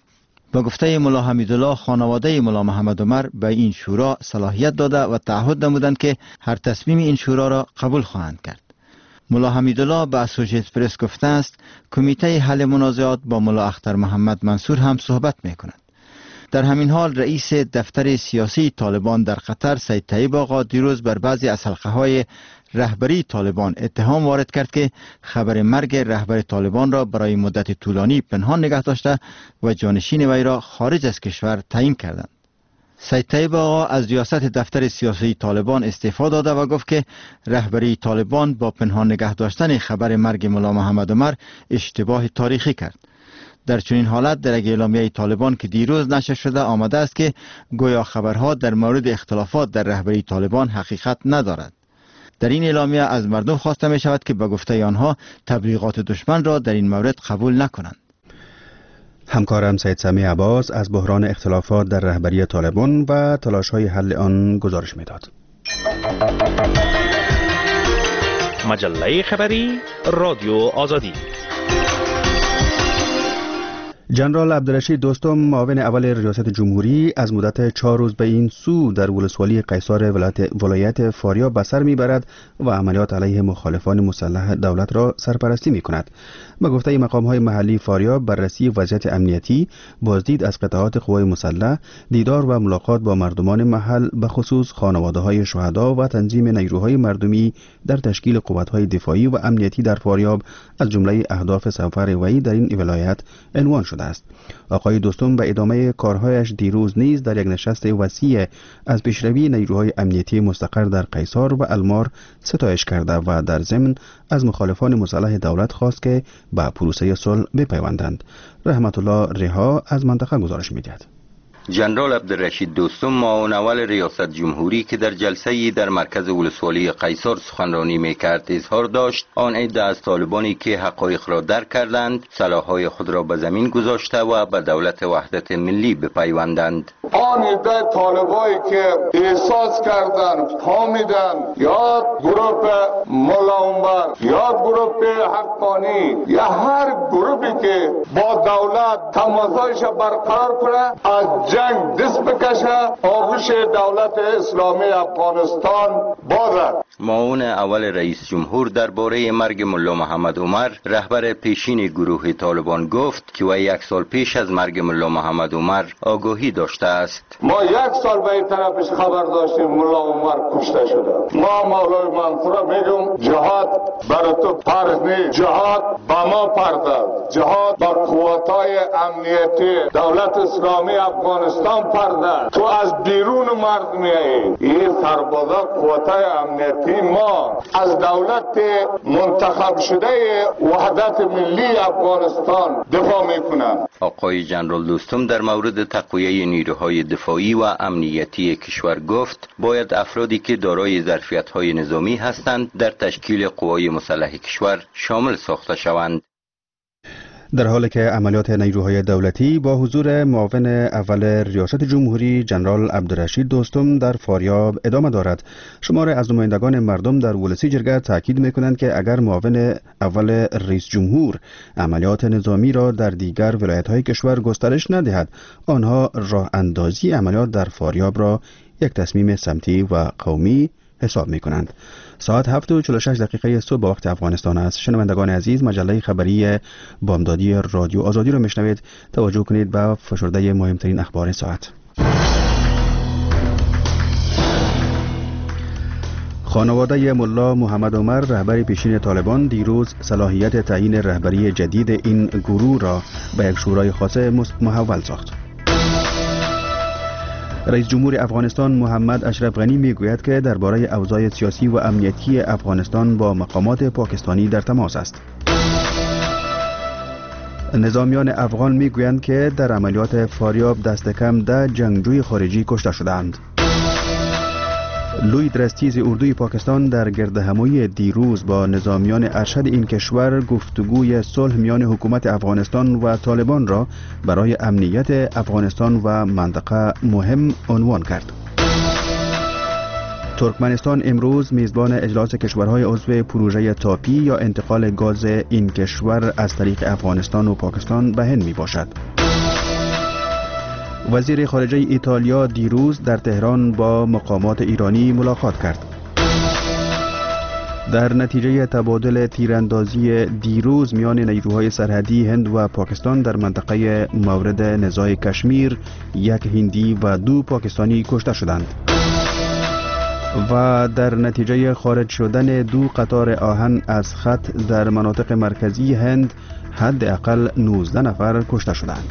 با گفته ملا حمیدالله خانواده ملا محمد عمر به این شورا صلاحیت داده و تعهد نمودند که هر تصمیم این شورا را قبول خواهند کرد. ملا حمیدالله به اسوسییتد پرس گفته است کمیته حل منازعات با ملا اختر محمد منصور هم صحبت می‌کند. در همین حال رئیس دفتر سیاسی طالبان در قطر سید طیب آقا دیروز بر بعضی از حلقه‌های رهبری طالبان اتهام وارد کرد که خبر مرگ رهبر طالبان را برای مدت طولانی پنهان نگه داشته و جانشین وی را خارج از کشور تعیین کردند. سید طیب آقا از ریاست دفتر سیاسی طالبان استعفا داده و گفت که رهبری طالبان با پنهان نگه داشتن خبر مرگ ملا محمد عمر اشتباه تاریخی کرد. در چنین حالت در اعلامیه طالبان که دیروز نشر شده آمده است که گویا خبرها در مورد اختلافات در رهبری طالبان حقیقت ندارد. در این اعلامیه از مردم خواسته می شود که به گفته آنها تبلیغات دشمن را در این مورد قبول نکنند. همکارم سید سمیع عباس از بحران اختلافات در رهبری طالبان و تلاش‌های حل آن گزارش می‌داد. مجله خبری رادیو آزادی. جنرال عبدالرشید دوستم معاون اول ریاست جمهوری از مدت 4 روز به این سو در ولسوالی قیصار ولایت فاریاب به سر میبرد و عملیات علیه مخالفان مسلح دولت را سرپرستی میکند. به گفته مقام‌های محلی فاریاب، بررسی وضعیت امنیتی، بازدید از قطعات قوای مسلح، دیدار و ملاقات با مردمان محل به خصوص خانواده‌های شهدا و تنظیم نیروهای مردمی در تشکیل قوت‌های دفاعی و امنیتی در فاریاب از جمله اهداف سفر وی در این ولایت عنوان شده است. آقای دوستم به ادامه کارهایش دیروز نیز در یک نشست وسیع از پیشروی نیروهای امنیتی مستقر در قیصار و المار ستایش کرده و در ضمن از مخالفان مسلح دولت خواست که به پروسه صلح بپیوندند. رحمت الله رها از منطقه گزارش می‌دهد. جنرال عبدالرشید دوستم معاون اول ریاست جمهوری که در جلسه‌ای در مرکز ولسوالی قیصار سخنرانی می‌کرد اظهار داشت آن عده از طالبانی که حقایق را درک کردند سلاح‌های خود را به زمین گذاشته و به دولت وحدت ملی بپیوندند. آن عده طالبایی که احساس کردند فهمیدند یا گروه مولا عمر یا گروه حقانی یا هر گروهی که با دولت تماسایش برقرار کنه از جنگ دست بکشه آغوش دولت اسلامی افغانستان بازد. معاون اول رئیس جمهور درباره مرگ ملا محمد عمر رهبر پیشین گروه طالبان گفت که وی 1 سال پیش از مرگ ملا محمد عمر آگاهی داشته است. ما 1 سال به این طرفش خبر داشتیم ملا عمر کشته شده. ما مولای منصور میگم جهاد برای تو فرض نیست، جهاد با ما فرض است، جهاد با قوتای امنیتی دولت اسلامی افغانستان فرض. تو از بیرون مرز میایی، این سربازا قوتای امنیتی ما از دولت منتخب شده وحدت ملی افغانستان دفاع میکنن. آقای جنرال دوستم در مورد تقویه نیروهای دفاعی و امنیتی کشور گفت باید افرادی که دارای ظرفیت‌های نظامی هستند در تشکیل قوای مسلح کشور شامل ساخته شوند. در حالی که عملیات نیروهای دولتی با حضور معاون اول ریاست جمهوری جنرال عبدالرشید دوستم در فاریاب ادامه دارد، شماری از نمایندگان مردم در ولسی جرگه تاکید می‌کنند که اگر معاون اول رئیس جمهور عملیات نظامی را در دیگر ولایت‌های کشور گسترش ندهد، آنها راه اندازی عملیات در فاریاب را یک تصمیم سمتی و قومی حساب می‌کنند. ساعت 7:46 صبح به وقت افغانستان است. شنوندگان عزیز، مجله خبری بامدادی رادیو آزادی را میشنوید. توجه کنید به فشرده مهمترین اخبار ساعت. خانواده ملا محمد عمر رهبر پیشین طالبان دیروز صلاحیت تعیین رهبری جدید این گروه را به یک شورای خاصه محول ساخت. رئیس جمهور افغانستان محمد اشرف غنی میگوید که درباره اوضاع سیاسی و امنیتی افغانستان با مقامات پاکستانی در تماس است. نظامیان افغان میگویند که در عملیات فاریاب دست کم 10 جنگجوی خارجی کشته شدند. لوی درستیز اردوی پاکستان در گردهمایی دیروز با نظامیان ارشد این کشور گفتگوی صلح میان حکومت افغانستان و طالبان را برای امنیت افغانستان و منطقه مهم عنوان کرد. ترکمنستان امروز میزبان اجلاس کشورهای عضو پروژه تاپی یا انتقال گاز این کشور از طریق افغانستان و پاکستان به هند می باشد. وزیر خارجه ایتالیا دیروز در تهران با مقامات ایرانی ملاقات کرد. در نتیجه تبادل تیراندازی دیروز میان نیروهای سرحدی هند و پاکستان در منطقه مورد نزاع کشمیر، 1 هندی و 2 پاکستانی کشته شدند. و در نتیجه خارج شدن 2 قطار آهن از خط در مناطق مرکزی هند، حداقل 19 نفر کشته شدند.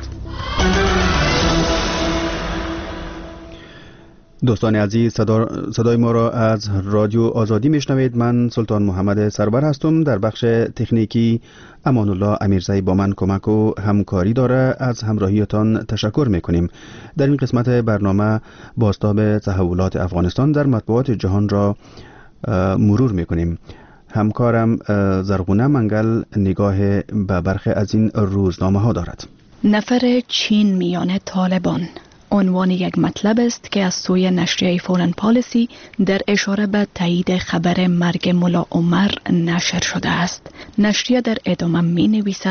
دوستان عزیز، صدای ما را از رادیو آزادی میشنوید. من سلطان محمد سرور هستم. در بخش تکنیکی امان الله امیرزی با من کمک و همکاری داره. از همراهیتان تشکر میکنیم. در این قسمت برنامه بازتاب تحولات افغانستان در مطبوعات جهان را مرور میکنیم. همکارم زرغونه منگل نگاه به برخی از این روزنامه ها دارد. نفر چین میان طالبان عنوان یک مطلب است که از سوی نشریه فورن پالیسی در اشاره به تایید خبر مرگ ملا عمر نشر شده است. نشریه در ادامه می نویسد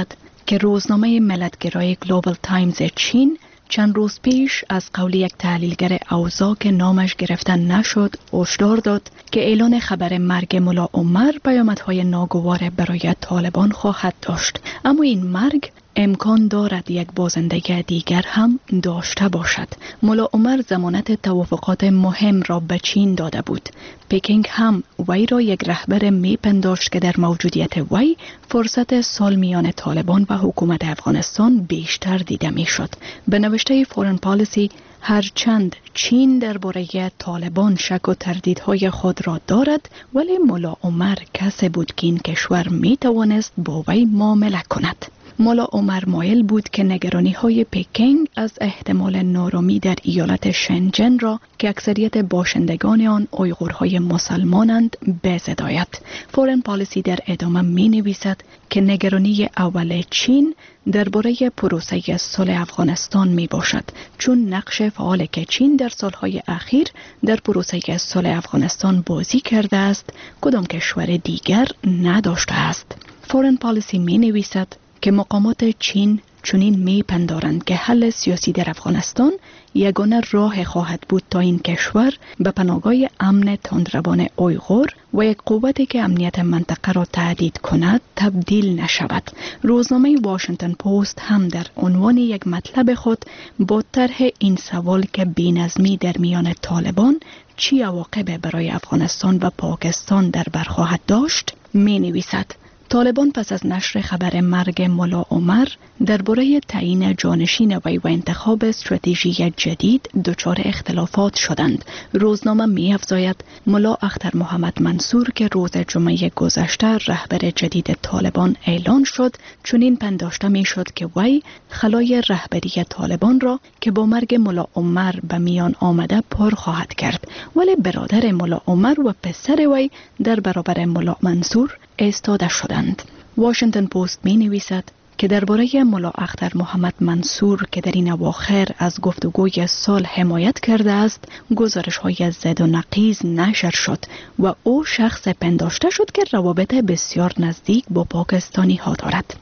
که روزنامه ملتگرای گلوبال تایمز چین چند روز پیش از قول یک تحلیلگر اوضاع که نامش گرفتن نشد هشدار داد که اعلان خبر مرگ ملا عمر پیامدهای ناگوار برای طالبان خواهد داشت. اما این مرگ امکان دارد یک بازنده دیگر هم داشته باشد. ملا عمر ضمانت توافقات مهم را به چین داده بود. پکینگ هم وی را یک رهبر میپنداشت که در موجودیت وی فرصت سال میان طالبان و حکومت افغانستان بیشتر دیده میشد. به نوشته فورن پالیسی هرچند چین درباره طالبان شک و تردیدهای خود را دارد، ولی ملا عمر کسی بود که این کشور میتوانست با وی معامله کند. ملا عمر مایل بود که نگرانی‌های پکینگ از احتمال نارامی در ایالت شنجن را که اکثریت باشندگان آن اویغورهای مسلمانند بزداید. فورن پالیسی در ادامه می‌نویسد که نگرانی اول چین درباره پروسه صلح افغانستان می باشد، چون نقش فعال که چین در سالهای اخیر در پروسه صلح افغانستان بازی کرده است کدام کشور دیگر نداشته است. فورن پالیسی می نویسد که مقامات چین چنین میپندارند که حل سیاسی در افغانستان یگانه راه خواهد بود تا این کشور به پناهگاه امن تندروان اویغور و یک قوتی که امنیت منطقه را تهدید کند تبدیل نشود. روزنامه واشنگتن پست هم در عنوان یک مطلب خود با طرح این سوال که بی‌نظمی در میان طالبان چی عواقب برای افغانستان و پاکستان در بر خواهد داشت می نویسد: طالبان پس از نشر خبر مرگ ملا عمر درباره تعیین جانشین وی و انتخاب استراتژی جدید دچار اختلافات شدند. روزنامه می‌افزاید ملا اختر محمد منصور که روز جمعه گذشته رهبر جدید طالبان اعلان شد، چنین پنداشته می‌شد که وی خلای رهبری طالبان را که با مرگ ملا عمر به میان آمده پر خواهد کرد. ولی برادر ملا عمر و پسر وی در برابر ملا منصور ایستاده شدند. واشنگتن پست می نویسد که درباره ملا اختر محمد منصور که در این اواخر از گفتگوی صلح حمایت کرده است گزارش های زد و نقیض نشر شد و او شخص پنداشته شد که روابط بسیار نزدیک با پاکستانی ها دارد.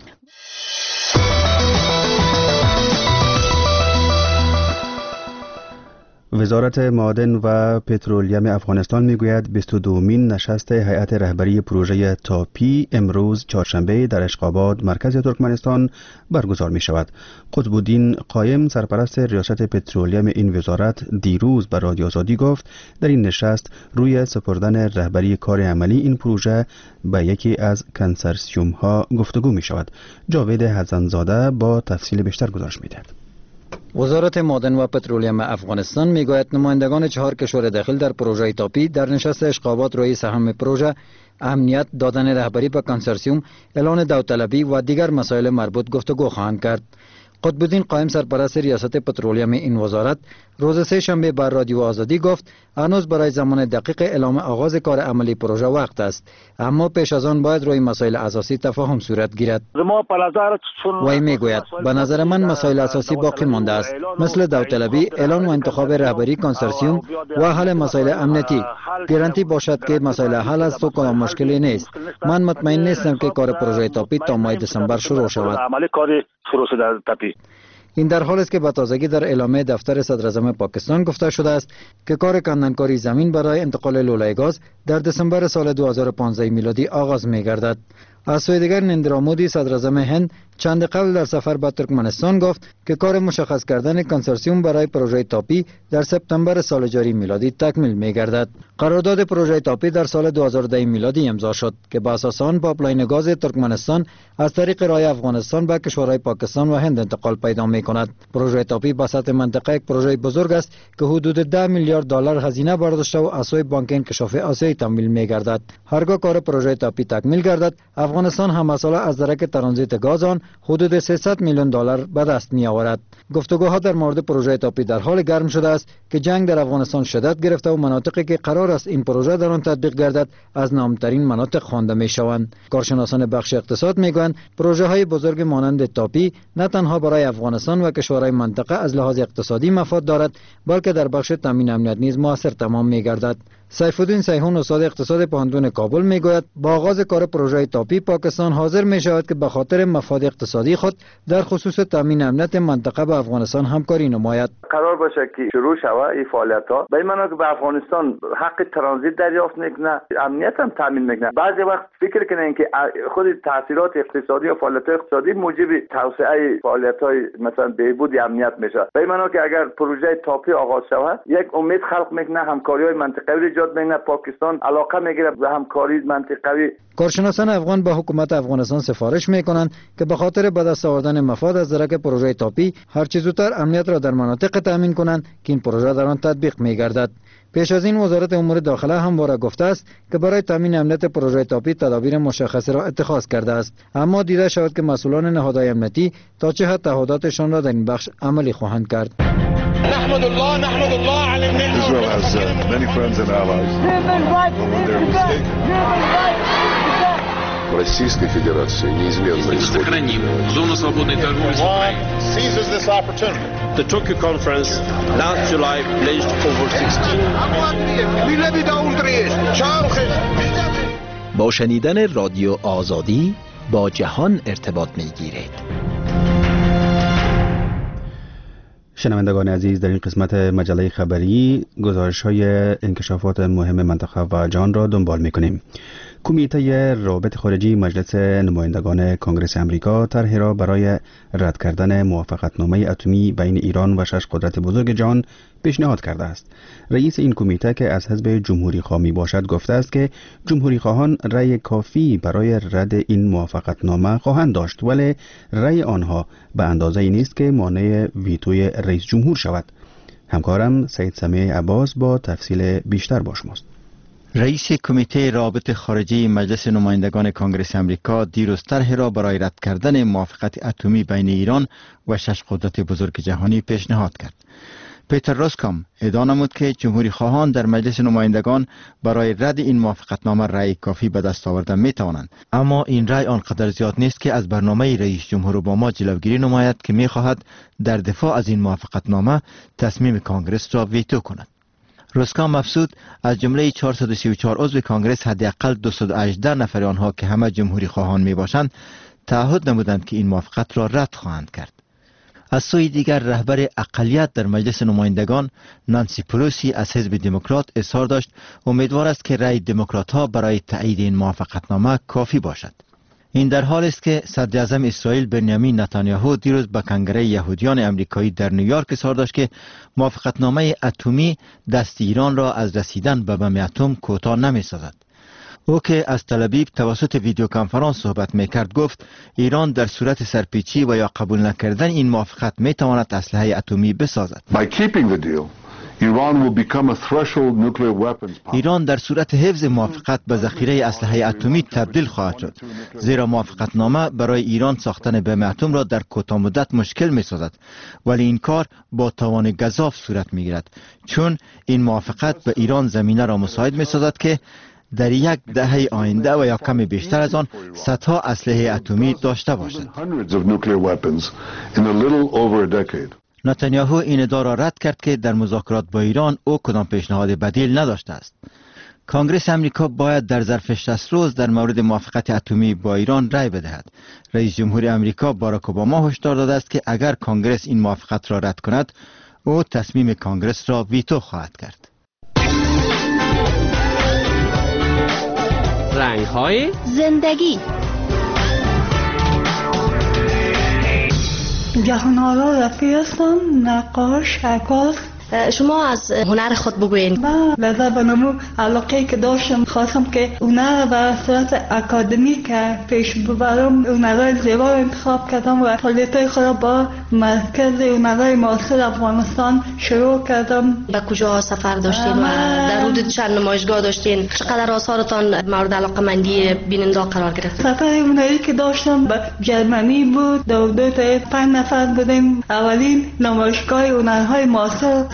وزارت معادن و پترولیم افغانستان میگوید 22مین نشست هیئت رهبری پروژه تاپی امروز چهارشنبه در اشقاباد مرکز ترکمنستان برگزار می شود. قطب الدین قایم سرپرست ریاست پترولیم این وزارت دیروز به رادیو آزادی گفت در این نشست روی سپردن رهبری کار عملی این پروژه به یکی از کنسرسیوم ها گفتگو می شود. جاوید حسن‌زاده با تفصیل بیشتر گزارش می‌دهد. وزارت معادن و پترولیم افغانستان میگوید نمایندگان 4 کشور داخل در پروژه تاپی در نشست اشقابات روی سهم پروژه، اهمیت دادن رهبری به کنسرسیوم، اعلان داوطلبی و دیگر مسائل مربوط گفتگو خواهند کرد. قطب الدین قایم سرپرست ریاست پترولیم این وزارت روز سه شنبه بر رادیو آزادی گفت هنوز برای زمان دقیق اعلام آغاز کار عملی پروژه وقت است، اما پیش از آن باید روی مسائل اساسی تفاهم صورت گیرد. وی میگوید به نظر من مسائل اساسی باقی مانده است، مثل داوطلبی، اعلان و انتخاب رهبری کنسرسیوم و حل مسائل امنیتی. گارانتی باشد که مسائل حل است و کدام مشکلی نیست. من مطمئن نیستم که کار پروژه تاپی تا ماه دسامبر شروع شود. این در حالی است که به تازگی در اعلامیه دفتر صدراعظم پاکستان گفته شده است که کار کندنکاری زمین برای انتقال لوله گاز در دسامبر سال 2015 میلادی آغاز می‌گردد. از سوی دیگر نریندرا مودی صدراعظم هند چند قبل در سفر به ترکمنستان گفت که کار مشخص کردن کنسرسیوم برای پروژه تاپی در سپتامبر سال جاری میلادی تکمیل می‌گردد. قرارداد پروژه تاپی در سال 2010 میلادی امضا شد که به اساس آن پایپلاین گاز ترکمنستان از طریق راه افغانستان به کشورهای پاکستان و هند انتقال پیدا می‌کند. پروژه تاپی به سطح منطقه یک پروژه بزرگ است که حدود 10 میلیارد دلار هزینه برداشته و از سوی بانک انکشاف آسیایی تمویل می‌گردد. هرگاه کار پروژه تاپی تکمیل گردد، افغانستان هم مسئله از درک ترانزیت گاز آن حدود 300 میلیون دلار به دست می آورد. گفتگوها در مورد پروژه تاپی در حال گرم شده است که جنگ در افغانستان شدت گرفته و مناطقی که قرار است این پروژه در آن تطبیق گردد از نامترین مناطق خوانده می شوند. کارشناسان بخش اقتصاد می گویند پروژه های بزرگ مانند تاپی نه تنها برای افغانستان و کشورهای منطقه از لحاظ اقتصادی مفاد دارد، بلکه در بخش تامین امنیت نیز موثر تمام می گردد. سیف الدین سیحون استاد اقتصاد پوهنتون کابل میگوید با آغاز کار پروژه تاپی پاکستان حاضر می شود که به خاطر مفاد اقتصادی خود در خصوص تامین امنیت منطقه با افغانستان همکاری نماید. قرار باشه که شروع شود این فعالیت‌ها به این معنی که به افغانستان حق ترانزیت دریافت میکنه، امنیت هم تامین میکنه. بعضی وقت فکر کنین که خود تاثیرات اقتصادی و فعالیت اقتصادی موجب توسعه فعالیت‌های مثلا بهبود امنیت میشه. به این معنی که اگر پروژه تاپی آغاز شود یک امید خلق میکنه، همکاری‌های منطقوی ایجاد میکنه، پاکستان علاقه میگیره به همکاری منطقوی. کارشناسان افغان به حکومت افغانستان سفارش میکنند که به خاطر به دست آوردن مفاد از درک پروژه تاپی هر چه زودتر امنیت را در مناطق تامین کنند که این پروژه در آن تطبیق میگردد. پیش از این وزارت امور داخله همواره گفته است که برای تامین امنیت پروژه تاپی تدابیر مشخصی را اتخاذ کرده است، اما دیده شود که مسئولان نهادهای امنیتی تا چه حد تعهداتشان را در این بخش عملی خواهند کرد. نحمد الله على النعمة. Israel has many friends and allies. Российской Федерации неизменно сохраним зону свободной торговли с Украиной. seizes this opportunity. The Tokyo conference last July pledged over 16 با شنیدن رادیو آزادی با جهان ارتباط میگیرید. شنوندگان عزیز، در این قسمت مجله خبری گزارش‌های انکشافات مهم منطقه و جهان را دنبال می‌کنیم. کمیته روابط خارجی مجلس نمایندگان کنگره امریکا طرحی را برای رد کردن موافقتنامه اتمی بین ایران و 6 قدرت بزرگ جهان پیشنهاد کرده است. رئیس این کمیته که از حزب جمهوری خواه می باشد گفته است که جمهوری خواهان رأی کافی برای رد این موافقتنامه خواهند داشت، ولی رأی آنها به اندازه نیست که مانع ویتوی رئیس جمهور شود. همکارم سید سمیع عباس با تفصیل بیشتر با شماست. رئیس کمیته روابط خارجی مجلس نمایندگان کنگره امریکا دیروز طرحی را برای رد کردن موافقت اتمی بین ایران و 6 قدرت بزرگ جهانی پیشنهاد کرد. پیتر روسکام ادعا نمود که جمهوری خواهان در مجلس نمایندگان برای رد این موافقتنامه رأی کافی به دست آوردن می توانند، اما این رأی آنقدر زیاد نیست که از برنامه رئیس جمهور اوباما جلوگیری نماید که می خواهد در دفاع از این موافقتنامه تصمیم کانگرس را ویتو کند. روسکام افزود از جمله 434 عضو کانگرس حداقل 218 نفر آنها که همه جمهوری خواهان می باشند تعهد نمودند که این موافقت را رد خواهند کرد. از سوی دیگر رهبر اقلیت در مجلس نمایندگان نانسی پلوسی از حزب دموکرات اظهار داشت امیدوار است که رأی دموکرات ها برای تایید این موافقتنامه کافی باشد. این در حال است که صدر اعظم اسرائیل بنیامین نتانیاهو دیروز به کنگره یهودیان امریکایی در نیویورک اظهار داشت که موافقتنامه اتمی دست ایران را از رسیدن به بم اتم کوتاه نمی‌سازد. او که از تل‌آویو توسط ویدیو کنفرانس صحبت می‌کرد گفت ایران در صورت سرپیچی و یا قبول نکردن این موافقت می‌تواند اسلحه اتمی بسازد. ایران در صورت حفظ موافقت به ذخیره اسلحه اتمی تبدیل خواهد شد، زیرا موافقتنامه برای ایران ساختن بم اتم را در کوتاه مدت مشکل می‌سازد، ولی این کار با توان گزاف صورت می‌گیرد، چون این موافقت به ایران زمینه را مساعد می‌سازد که در یک دهه آینده و یا کمی بیشتر از آن صدها اسلحه اتمی داشته باشد. نتانیاهو این ادعا را رد کرد که در مذاکرات با ایران او کدام پیشنهاد بدیل نداشته است. کنگره امریکا باید در ظرف 60 روز در مورد موافقت اتمی با ایران رأی بدهد. رئیس جمهور امریکا باراک اوباما هشدار داده است که اگر کنگره این موافقت را رد کند، او تصمیم کنگره را ویتو خواهد کرد. رنگ‌های زندگی. جهان‌آرا رفیع هستم، نقاش، عکاس. شما از هنر خود بگوین. لذا بنمو علاقه که داشتم خواستم که هنر به صورت اکادمیک پیش ببرم. هنرهای زیبا انتخاب کردم و فعالیت‌های خود را با مرکز هنرهای معاصر افغانستان شروع کردم. به کجا سفر داشتین و در حدود چند نمایشگاه داشتین؟ چقدر آثارتان مورد علاقه‌مندی بیننده قرار گرفت؟ سفر هنری که داشتم به جرمنی بود. دو تا 5 نفر بودیم. اولین نمایشگاه هنرهای معاصر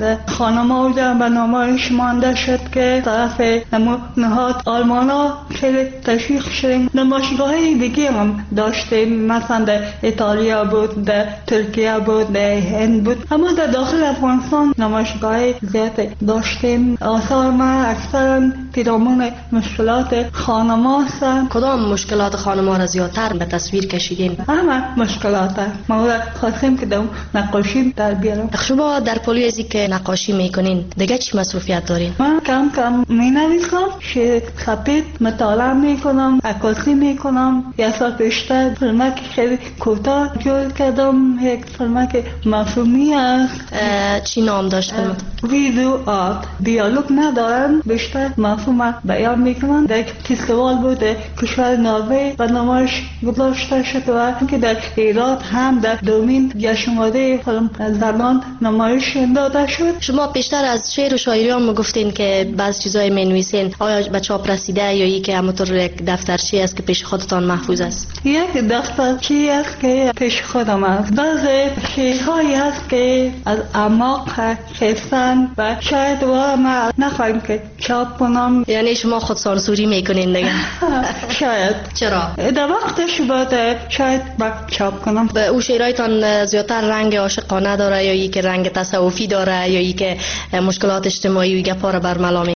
خانم‌ها به نمایش مانده شد که طرف نهاد آلمانا خیلی تشویق شدیم. نمایشگاه‌های دیگه هم داشتیم، مثلا در ایتالیا بود، در ترکیه بود، در هند بود. اما در داخل افغانستان نمایشگاه‌های زیاد داشتیم. آثار ما اکثرا پیرامون مشکلات خانم‌ها هستند. کدام مشکلات خانم‌ها را زیادتر به تصویر کشیدین؟ همه مشکلات ما خواستیم که در نقاشی در بیارم. شما در پولی ازی که نقاشی میکنین دیگه چی مصروفیت دارین؟ من کم کم می نویسم، شعر سپید مطالعه میکنم، عکاسی میکنم. یک سال پیشتر فیلمک خیلی کوتاه جور کردم، یک فیلمک مفهومی است. چی نام داشت فیلمت؟ ویدیو آرت. دیالوگ ندارن، بیشتر مفهوم بیان میکنن. در فستیوال بود کشور نروژ و نمایش گذاشته شد و که در ایران هم در دومین جشنواره فیلم زنان نمایش داده شد. شما پیشتر از شعر و شاعری هم گفتین که بعض چیزای می‌نویسین، آیا به چاپ رسیده یا ای که همونطور یک دفترچه است که پیش خودتان محفوظ است؟ یک دفترچه است که پیش خودم است. بعضی شعرهایی است که از اعماق خستن و شاید و ما نخواهیم که چاپ کنم. یعنی شما خود سانسوری میکنین دیگه؟ شاید. چرا؟ در وقتش باید شاید چاپ کنم. او شعرهایتان زیادتر رنگ عاشقانه داره یا ای که رنگ تصوفی داره یا ای که مشکلات اجتماعی و گپا را برملا